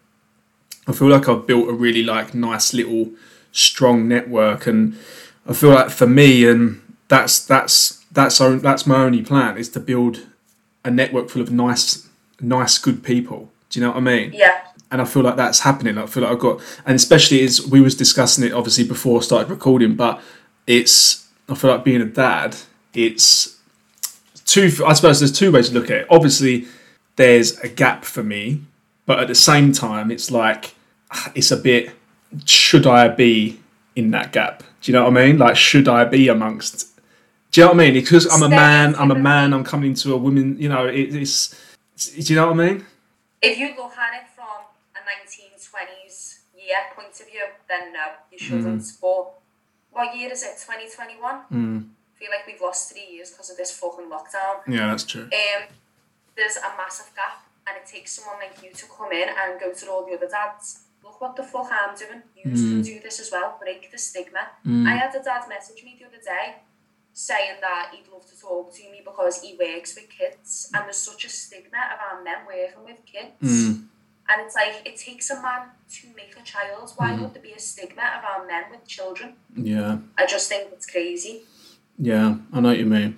I feel like I've built a really like nice little strong network, and I feel like for me, and that's my only plan, is to build a network full of nice good people. Do you know what I mean? Yeah. And I feel like that's happening. I feel like I've got, and especially as we was discussing it obviously before I started recording, but I feel like being a dad, I suppose there's two ways to look at it. Obviously there's a gap for me, but at the same time it's like, it's a bit, should I be in that gap? Do you know what I mean? Like, should I be amongst, do you know what I mean? Because I'm a man, I'm coming to a woman, you know, it's do you know what I mean? If you look at it from a 1920s year point of view, then no, you shouldn't. But what year is it? 2021? I feel like we've lost 3 years because of this fucking lockdown. Yeah, that's true. There's a massive gap, and it takes someone like you to come in and go to all the other dads, look what the fuck I'm doing, you can do this as well, break the stigma. I had a dad message me the other day saying that he'd love to talk to me because he works with kids, and there's such a stigma around men working with kids. And it's like, it takes a man to make a child. Why would there be a stigma around men with children? Yeah. I just think it's crazy. Yeah, I know what you mean.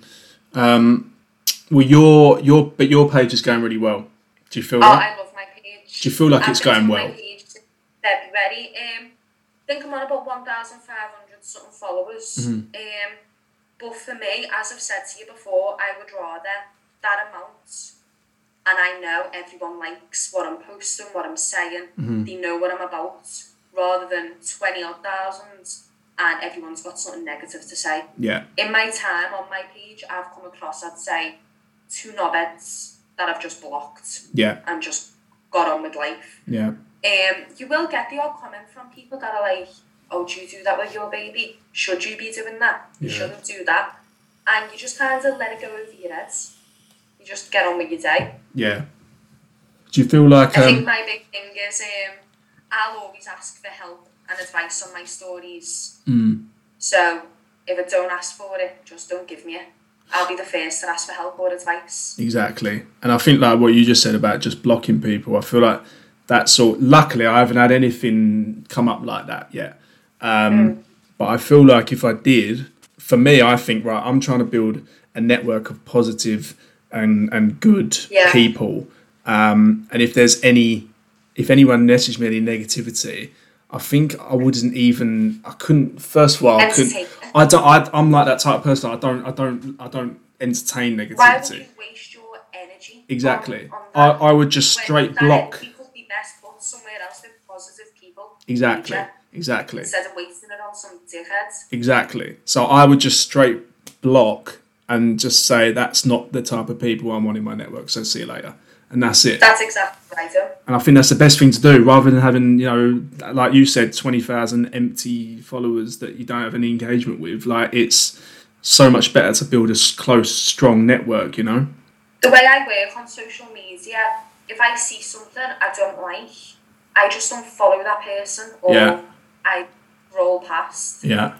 Well, your page is going really well. Do you feel that? I love my page. Do you feel like it's going well? My page since February. I think I'm on about 1,500 something followers. But for me, as I've said to you before, I would rather that amount, and I know everyone likes what I'm posting, what I'm saying, they know what I'm about, rather than 20,000 and everyone's got something negative to say. Yeah. In my time on my page, I've come across, I'd say, 2 knobheads that I've just blocked. Yeah. And just got on with life. Yeah. You will get the odd comment from people that are like, oh, do you do that with your baby? Should you be doing that? You shouldn't do that. And you just kind of let it go over your head. You just get on with your day. Yeah. Do you feel like... I think my big thing is I'll always ask for help and advice on my stories. So if I don't ask for it, just don't give me it. I'll be the first to ask for help or advice. Exactly. And I think like what you just said about just blocking people, I feel like that's all... Luckily, I haven't had anything come up like that yet. But I feel like if I did, for me, I think, right, I'm trying to build a network of positive and good people. And if anyone messaged me any negativity, I think I couldn't, first of all, I'm like that type of person. I don't entertain negativity. Why would you waste your energy? Exactly. On that? I would just straight block. Energy could be best put somewhere else with positive people. Exactly. Nature, Exactly. instead of wasting it on some dickheads. Exactly. So I would just straight block and just say that's not the type of people I want in my network. So see you later. And that's it. That's exactly right. And I think that's the best thing to do, rather than having, like you said, 20,000 empty followers that you don't have any engagement with. Like, it's so much better to build a close, strong network, The way I work on social media, if I see something I don't like, I just don't follow that person, or I roll past. Yeah.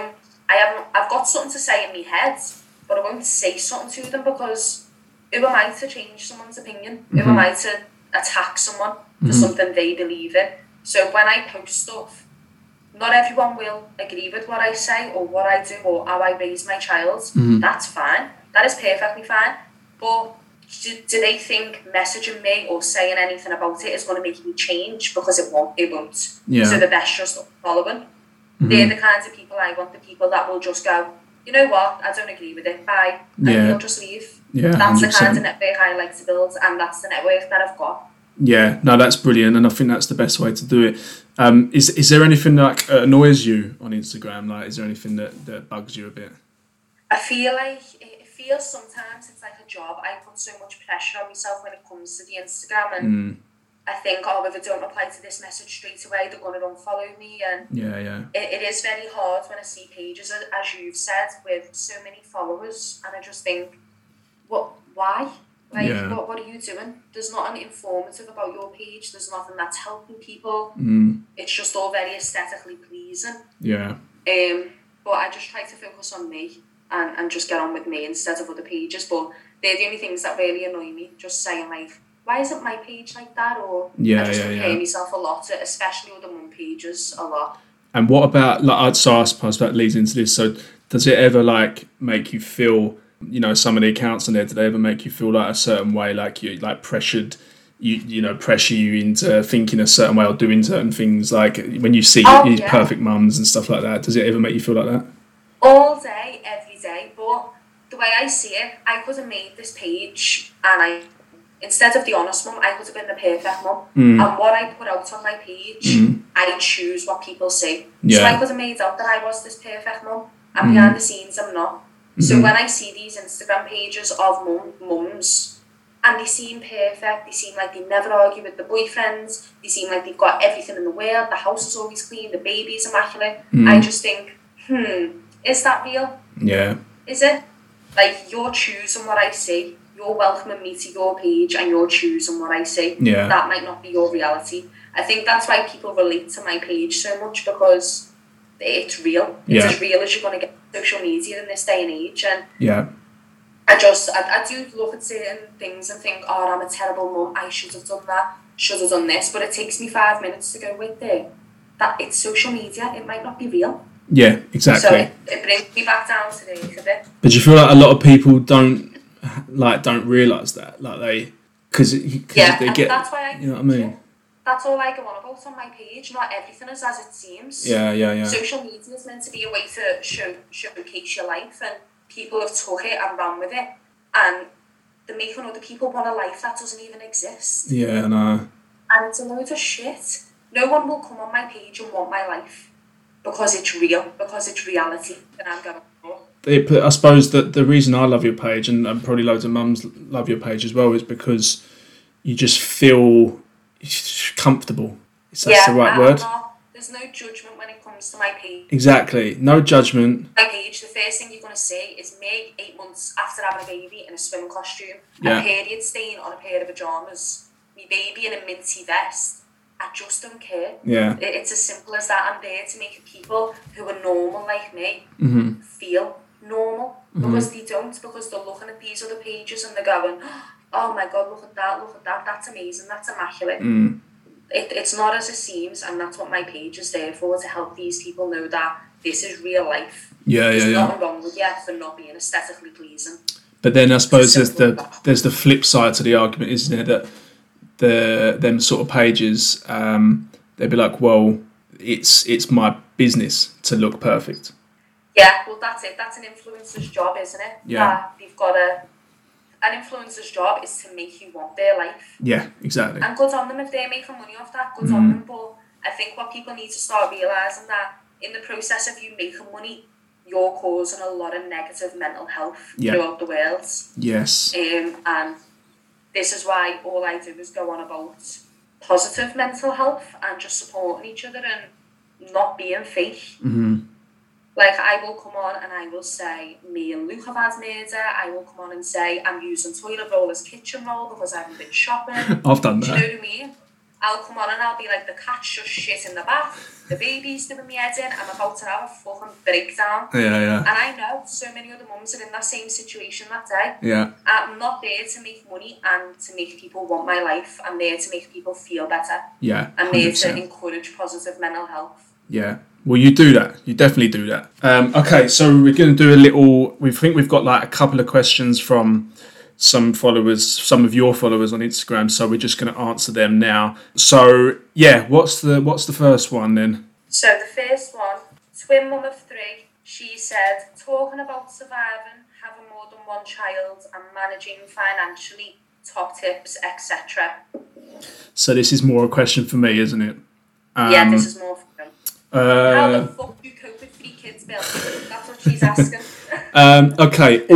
I've got something to say in my head, but I won't say something to them, because who am I to change someone's opinion? Who am I to attack someone for something they believe in? So when I post stuff, not everyone will agree with what I say or what I do or how I raise my child. That's fine. That is perfectly fine. But do they think messaging me or saying anything about it is going to make me change? Because it won't. Yeah. So the best just following. They're the kinds of people I want, the people that will just go, you know what, I don't agree with it, bye. And they'll just leave. Yeah, that's 100%. The kind of network I like to build, and that's the network that I've got. Yeah, no, that's brilliant, and I think that's the best way to do it. Is there anything that annoys you on Instagram? Like, is there anything that bugs you a bit? I feel like it feels sometimes it's like a job. I put so much pressure on myself when it comes to the Instagram, and I think, if I don't reply to this message straight away, they're going to unfollow me. And it is very hard when I see pages, as you've said, with so many followers, and I just think, why? Like, what are you doing? There's nothing informative about your page. There's nothing that's helping people. It's just all very aesthetically pleasing. Yeah. But I just try to focus on me and just get on with me instead of other pages. But they're the only things that really annoy me. Just saying, like, why isn't my page like that? Or I just compare myself a lot, especially with the mum pages, a lot. And what about, so I suppose that leads into this. So does it ever, make you feel, some of the accounts on there, do they ever make you feel like a certain way, like you, pressured, pressure you into thinking a certain way or doing certain things, like when you see perfect mums and stuff like that? Does it ever make you feel like that? All day, every day. But the way I see it, I could have made this page and instead of the honest mum, I could have been the perfect mum. And what I put out on my page, I choose what people see. So I could have made out that I was this perfect mum, and behind the scenes I'm not. So when I see these Instagram pages of mums, and they seem perfect, they seem like they never argue with the boyfriends, they seem like they've got everything in the world, the house is always clean, the baby's immaculate, I just think, is that real? Yeah. Is it? Like, you're choosing what I see. you're welcoming me to your page and you're choosing what I say. Yeah. That might not be your reality. I think that's why people relate to my page so much, because it's real. It's as real as you're going to get on social media in this day and age. And I do look at certain things and think, oh, I'm a terrible mum, I should have done that, should have done this, but it takes me 5 minutes to go with there. That it's social media, it might not be real. Yeah, exactly. So it brings me back down to the earth a bit. But you feel like a lot of people don't realise that, like because they get. That's why you know what I mean. That's all I go on about on my page. Not everything is as it seems. Yeah. Social media is meant to be a way to showcase your life, and people have took it and run with it, and they're making other people want a life that doesn't even exist. Yeah, I know. And it's a load of shit. No one will come on my page and want my life because it's real, because it's reality that I'm going for. I suppose that the reason I love your page, and probably loads of mums love your page as well, is because you just feel comfortable. Is that the right word? There's no judgment when it comes to my page. Exactly, no judgment. My page, the first thing you're going to see is me 8 months after having a baby in a swimming costume, a period stain on a pair of pyjamas, me baby in a minty vest. I just don't care. Yeah. It's as simple as that. I'm there to make people who are normal like me feel normal, because they don't, because they're looking at these other pages and they're going, oh my God, look at that, that's amazing, that's immaculate. It's not as it seems, and that's what my page is there for, to help these people know that this is real life. There's nothing wrong with you for not being aesthetically pleasing. But then I suppose there's the flip side to the argument, isn't there, that them sort of pages, they'd be like, well, it's my business to look perfect. Yeah, well, that's it. That's an influencer's job, isn't it? Yeah. They've got an influencer's job is to make you want their life. Yeah, exactly. And good on them if they're making money off that, good on them. But I think what people need to start realising, that in the process of you making money, you're causing a lot of negative mental health throughout the world. Yes. And this is why all I do is go on about positive mental health and just supporting each other and not being fake. Like, I will come on and I will say, me and Luke have had murder. I will come on and say, I'm using toilet roll as kitchen roll because I haven't been shopping. I've done that. Do you know what I mean? I'll come on and I'll be like, the cat's just shit in the bath, the baby's doing me head in, I'm about to have a fucking breakdown. Yeah. And I know so many other mums are in that same situation that day. Yeah. I'm not there to make money and to make people want my life. I'm there to make people feel better. Yeah. 100%. I'm there to encourage positive mental health. Yeah. Well, you do that. You definitely do that. Okay, so we're going to do a little... We think we've got like a couple of questions from some of your followers on Instagram, so we're just going to answer them now. So, yeah, what's the first one then? So the first one, twin mum of 3, she said, talking about surviving, having more than one child and managing financially, top tips, etc. So this is more a question for me, isn't it? Yeah, this is more for them. How the fuck do you cope with 3 kids, Bill? That's what she's asking. Okay,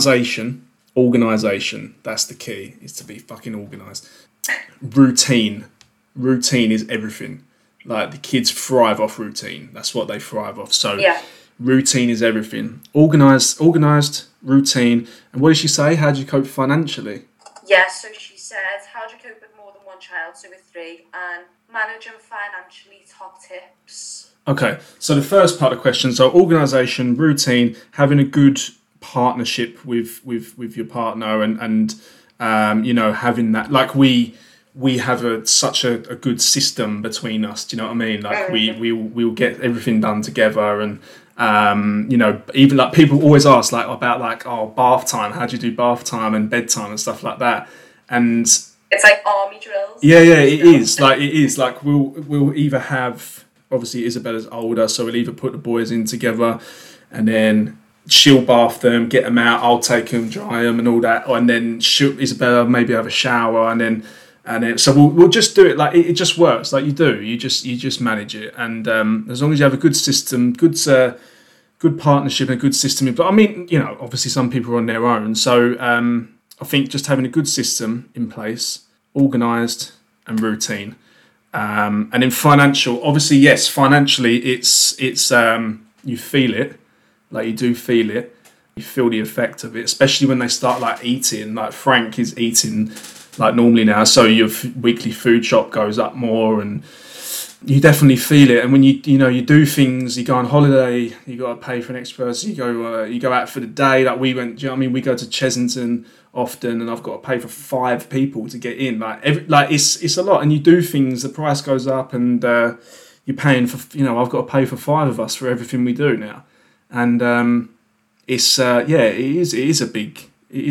organisation. That's the key, is to be fucking organised. Routine is everything. Like, the kids thrive off routine. That's what they thrive off. So routine is everything. Organised, routine. And what did she say? How do you cope financially? Yeah, so she said, how do you cope with more than one child, so with 3, and managing financially, top tips. Okay, so the first part of the question, so organisation, routine, having a good partnership with your partner, and you know, having that, like we have such a good system between us. Do you know what I mean? Like we'll get everything done together, and you know, even like people always ask like about like, oh, bath time. How do you do bath time and bedtime and stuff like that? And it's like army drills. Yeah, it is. Like we'll either have, obviously Isabella's older, so we'll either put the boys in together, and then she'll bath them, get them out, I'll take them, dry them and all that, and then Isabella maybe have a shower, and then so we'll just do it like it just works. Like you just manage it, and as long as you have a good system, good partnership and a good system. But I mean, you know, obviously some people are on their own, so I think just having a good system in place, organised and routine, and then financial. Obviously, yes, financially, it's you feel it, like you do feel it. You feel the effect of it, especially when they start like eating. Like Frank is eating like normally now, so your weekly food shop goes up more, and you definitely feel it. And when you do things, you go on holiday, you got to pay for an extra person. You go out for the day. Like we went, do you know what I mean? We go to Chesington often, and I've got to pay for 5 people to get in. It's a lot, and you do things. The price goes up, and you're paying for. I've got to pay for 5 of us for everything we do now, and it's it is a big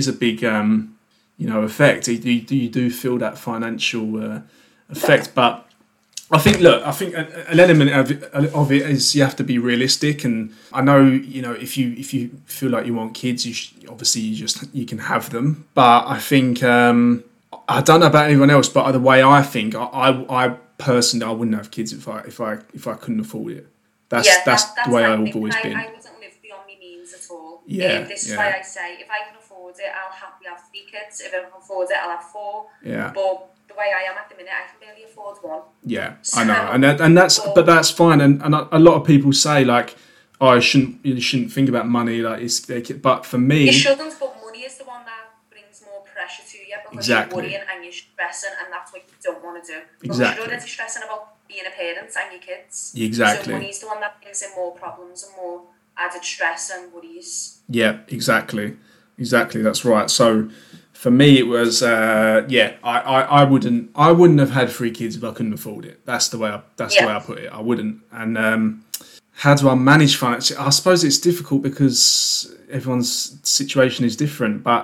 effect. You do feel that financial effect, but. I think an element of it is you have to be realistic, and I know if you feel like you want kids, you can have them. But I think I don't know about anyone else, but the way I think, I personally I wouldn't have kids if I couldn't afford it. That's the way I've always been. I wouldn't live beyond my means at all. Yeah, this is why I say if I can afford it, I'll happily have 3 kids. If I can afford it, I'll have 4. Yeah. But the way I am at the minute, I can barely afford 1. Yeah, so, I know, and that's fine. And a lot of people say like, "Oh, you shouldn't think about money." Like, but for me, you shouldn't. But money is the one that brings more pressure to you because you're worrying and you're stressing, and that's what you don't want to do. Because you're already stressing about being a parent and your kids. Exactly. So money's the one that brings in more problems and more added stress and worries. Yeah, exactly. That's right. So. For me, it was I wouldn't have had 3 kids if I couldn't afford it. That's the way I put it. I wouldn't. And how do I manage finance? I suppose it's difficult because everyone's situation is different. But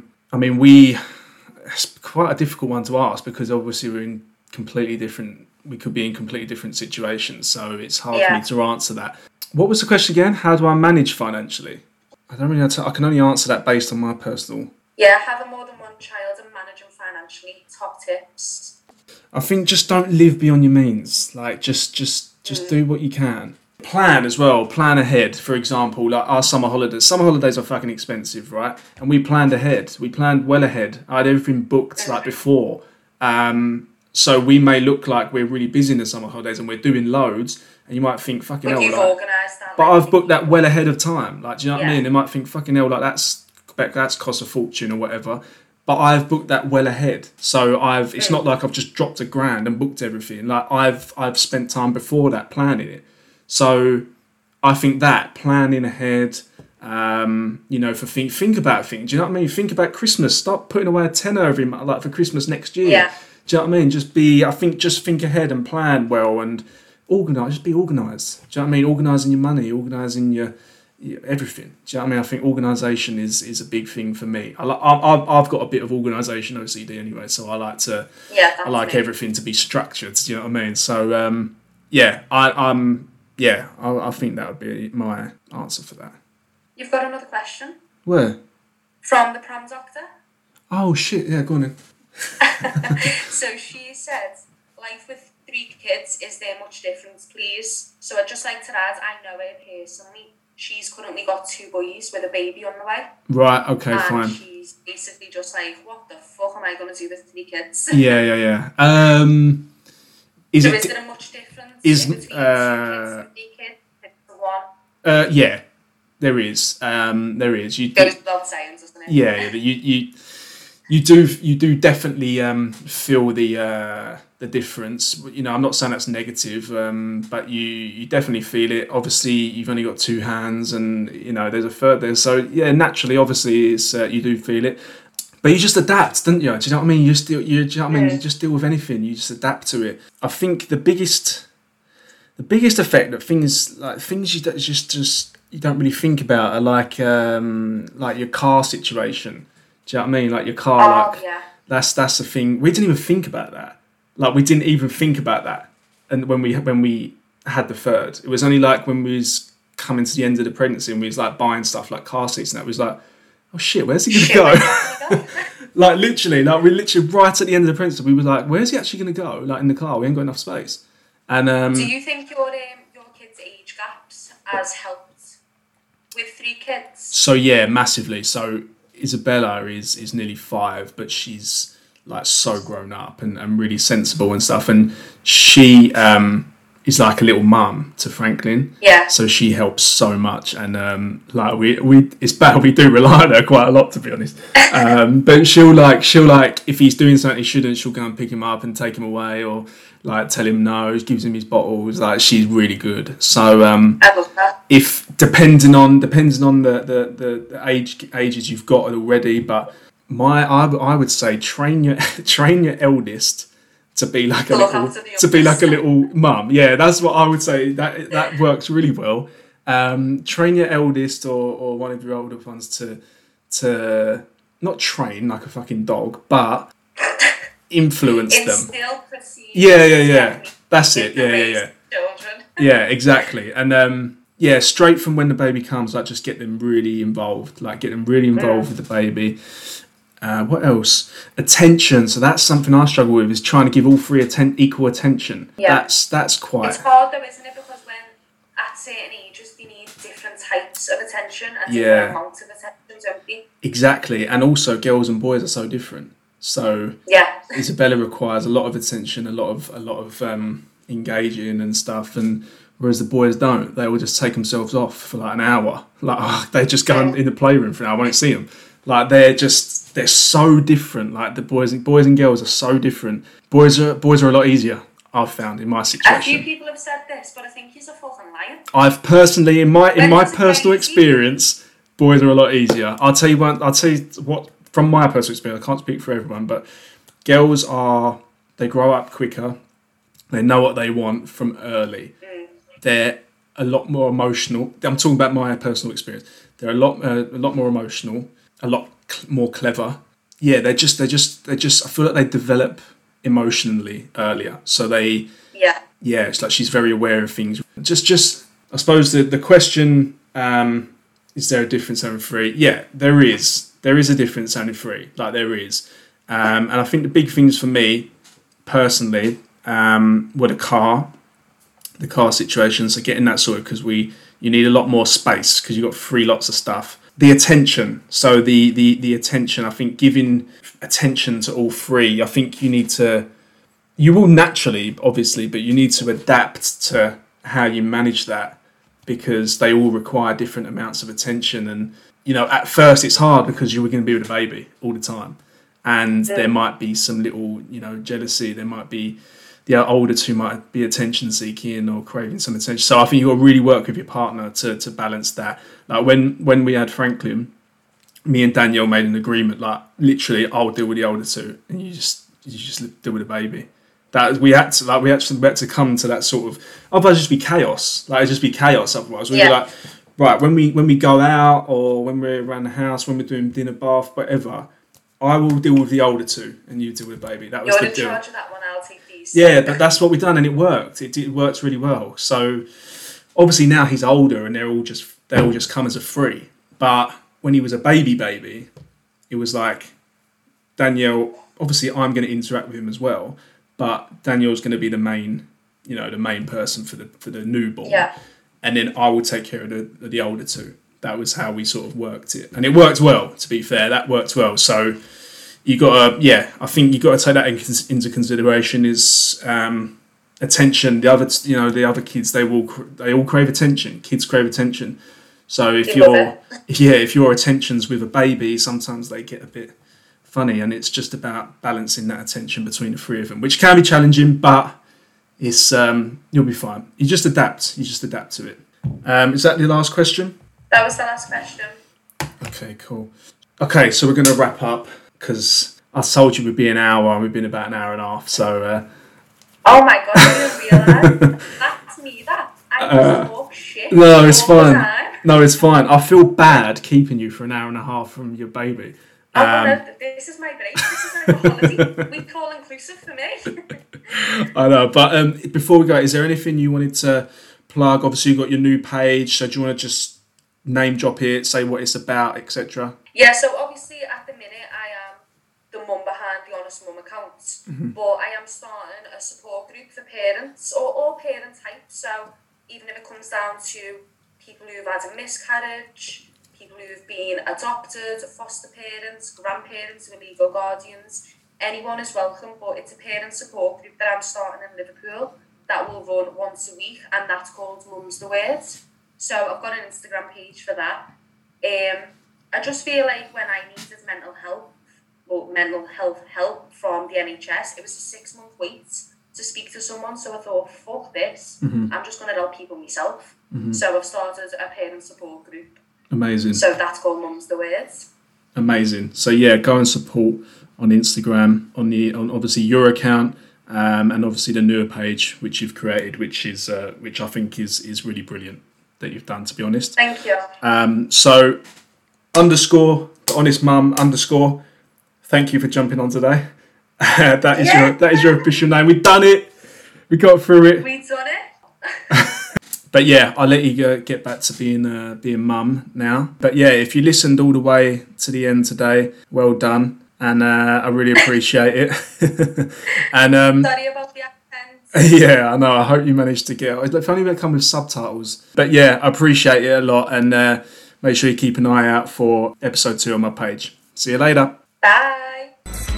it's quite a difficult one to ask because obviously we could be in completely different situations. So it's hard for me to answer that. What was the question again? How do I manage financially? I don't really know. I can only answer that based on my personal. Yeah, having more than 1 child and managing financially. Top tips. I think just don't live beyond your means. Like just do what you can. Plan as well. Plan ahead. For example, like our summer holidays. Summer holidays are fucking expensive, right? And we planned ahead. We planned well ahead. I had everything booked like before. So we may look like we're really busy in the summer holidays and we're doing loads. And you might think, fucking hell. You've organised that. But I've booked that well ahead of time. Like, do you know what I mean? They might think, fucking hell, like that's cost a fortune or whatever, but I've booked that well ahead. So it's not like I've just dropped $1,000 and booked everything. Like I've spent time before that planning it. So I think that planning ahead, think about things. Do you know what I mean? Think about Christmas. Start putting away a tenner every month, like for Christmas next year. Yeah. Do you know what I mean? Just think ahead and plan well and organise. Just be organised. Do you know what I mean? Organising your money, organising your everything. Do you know what I mean? I think organisation is a big thing for me. I've got a bit of organisation OCD anyway, so I like everything to be structured. Do you know what I mean? So I think that would be my answer for that. You've got another question? Where? From the pram doctor. Oh shit! Yeah, go on then. So she said, life with 3 kids, is there much difference, please? So I'd just like to add, I know her personally. She's currently got 2 boys with a baby on the way. Right, okay, and fine. She's basically just like, what the fuck am I going to do with 3 kids? Yeah. Is there a much difference between 2 kids and 3 kids to 1? Yeah, there is. There is. Goes without saying, doesn't it? Yeah, you do definitely feel the difference. I'm not saying that's negative, but you definitely feel it. Obviously, you've only got 2 hands, and there's a third there. So yeah, naturally, obviously, it's you do feel it, but you just adapt, don't you? Do you know what I mean? You just deal with anything. You just adapt to it. I think the biggest effect that things you don't really think about are like your car situation. Do you know what I mean? Like your car, that's the thing. We didn't even think about that. Like we didn't even think about that. And when we had the third, it was only like when we was coming to the end of the pregnancy and we was like buying stuff like car seats and that, was like, oh shit, where's he gonna go? we're literally right at the end of the pregnancy, we were like, where's he actually gonna go? Like in the car, we ain't got enough space. And do you think your kids' age gaps has helped with 3 kids? So yeah, massively. So Isabella is nearly 5, but she's like so grown up and really sensible and stuff. And she is like a little mum to Franklin. Yeah. So she helps so much, and like we it's bad, we do rely on her quite a lot, to be honest. But she'll like if he's doing something he shouldn't, she'll go and pick him up and take him away, or like tell him no, gives him his bottles. Like, she's really good. So I love that. if depending on the ages you've got already, but I would say train your eldest to be like a little mum. Yeah, that's what I would say. That works really well. Train your eldest or one of your older ones to not train like a fucking dog, but influence them. Yeah. That's it. Yeah. Children. Yeah, exactly. And straight from when the baby comes, like, just get them really involved. Like, get them really involved with the baby. What else? Attention. So that's something I struggle with, is trying to give all three equal attention. Yeah. That's quite... It's hard though, isn't it? Because when at certain ages they need different types of attention and different amounts of attention, don't they? Exactly. And also girls and boys are so different. So Isabella requires a lot of attention, a lot of engaging and stuff, and whereas the boys don't. They will just take themselves off for like an hour. Like, they just go in the playroom for an hour. I won't see them. Like, they're so different. Like, the boys and girls are so different. Boys are a lot easier, I've found, in my situation. A few people have said this, but I think he's a fucking liar. I've personally, in my personal experience, boys are a lot easier. I'll tell you what, from my personal experience, I can't speak for everyone, but girls they grow up quicker. They know what they want from early. They're a lot more emotional. I'm talking about my personal experience. They're a lot more emotional, a lot more clever. Yeah, they're just. I feel like they develop emotionally earlier. So they. Yeah. Yeah, it's like she's very aware of things. Just. I suppose the question, is there a difference having three? Yeah, there is. There is a difference having three. Like, there is. And I think the big things for me, personally, were the car situation. So getting that sorted, because you need a lot more space because you've got three lots of stuff. The attention. So the attention, I think giving attention to all three, I think you will naturally, obviously, but you need to adapt to how you manage that, because they all require different amounts of attention. And, at first it's hard because you were going to be with a baby all the time. And there might be some little, jealousy. There might be, the older two might be attention seeking or craving some attention. So I think you've got to really work with your partner to balance that. Like, when we had Franklin, me and Danielle made an agreement, like, literally, I'll deal with the older two and you just deal with the baby. That we had to come to that sort of, otherwise it'd just be chaos. Like, it'd just be chaos otherwise. We'd be like, right, when we go out or when we're around the house, when we're doing dinner, bath, whatever, I will deal with the older two and you deal with the baby. That was the deal. You're in charge of that one, I'll take these. Yeah, but that's what we've done, and it worked. It works really well. So obviously now he's older and they all just come as a free. But when he was a baby, it was like, Danielle, obviously I'm going to interact with him as well, but Danielle's going to be the main person for the newborn. Yeah. And then I will take care of the older two. That was how we sort of worked it. And it worked well, to be fair. That worked well. So I think you got to take that into consideration, is attention. The other kids, they all crave attention. Kids crave attention. So if your attention's with a baby, sometimes they get a bit funny, and it's just about balancing that attention between the three of them, which can be challenging, but it's you'll be fine. You just adapt to it. Is that the last question? That was the last question. Okay, cool. Okay, so we're going to wrap up, because I told you we'd be an hour, and we've been about an hour and a half. So. Oh my god! I didn't realise. That's me. I just talk shit. No, it's fine. No, it's fine. I feel bad keeping you for an hour and a half from your baby. No, this is my break. This is like a holiday. We call inclusive for me. I know, but before we go, is there anything you wanted to plug? Obviously, you've got your new page, so do you want to just name drop it, say what it's about, etc.? Yeah, so obviously at the minute I am the mum behind the Honest Mum account, but I am starting a support group for parents, or all parent types. So even if it comes down to people who've had a miscarriage, people who've been adopted, foster parents, grandparents, and legal guardians, anyone is welcome. But it's a parent support group that I'm starting in Liverpool. that will run once a week, and that's called Mum's the Word. So I've got an Instagram page for that. I just feel like when I needed mental health help from the NHS, it was a 6-month wait to speak to someone. So I thought, fuck this, I'm just going to help people myself. So I've started a parent support group. Amazing. So that's called Mum's the Word. Amazing. So yeah, go and support on Instagram, on obviously your account, and obviously the newer page which you've created, which I think is really brilliant that you've done, to be honest. Thank you. So _ the honest mum _ thank you for jumping on today. That is your official name. We've done it. We got through it. We've done it. But yeah, I'll let you get back to being mum now. But yeah, if you listened all the way to the end today, well done, and I really appreciate it. And sorry about the accent. Yeah, I know. I hope you managed to get it. If only they come with subtitles. But yeah, I appreciate it a lot, and make sure you keep an eye out for episode 2 on my page. See you later. Bye.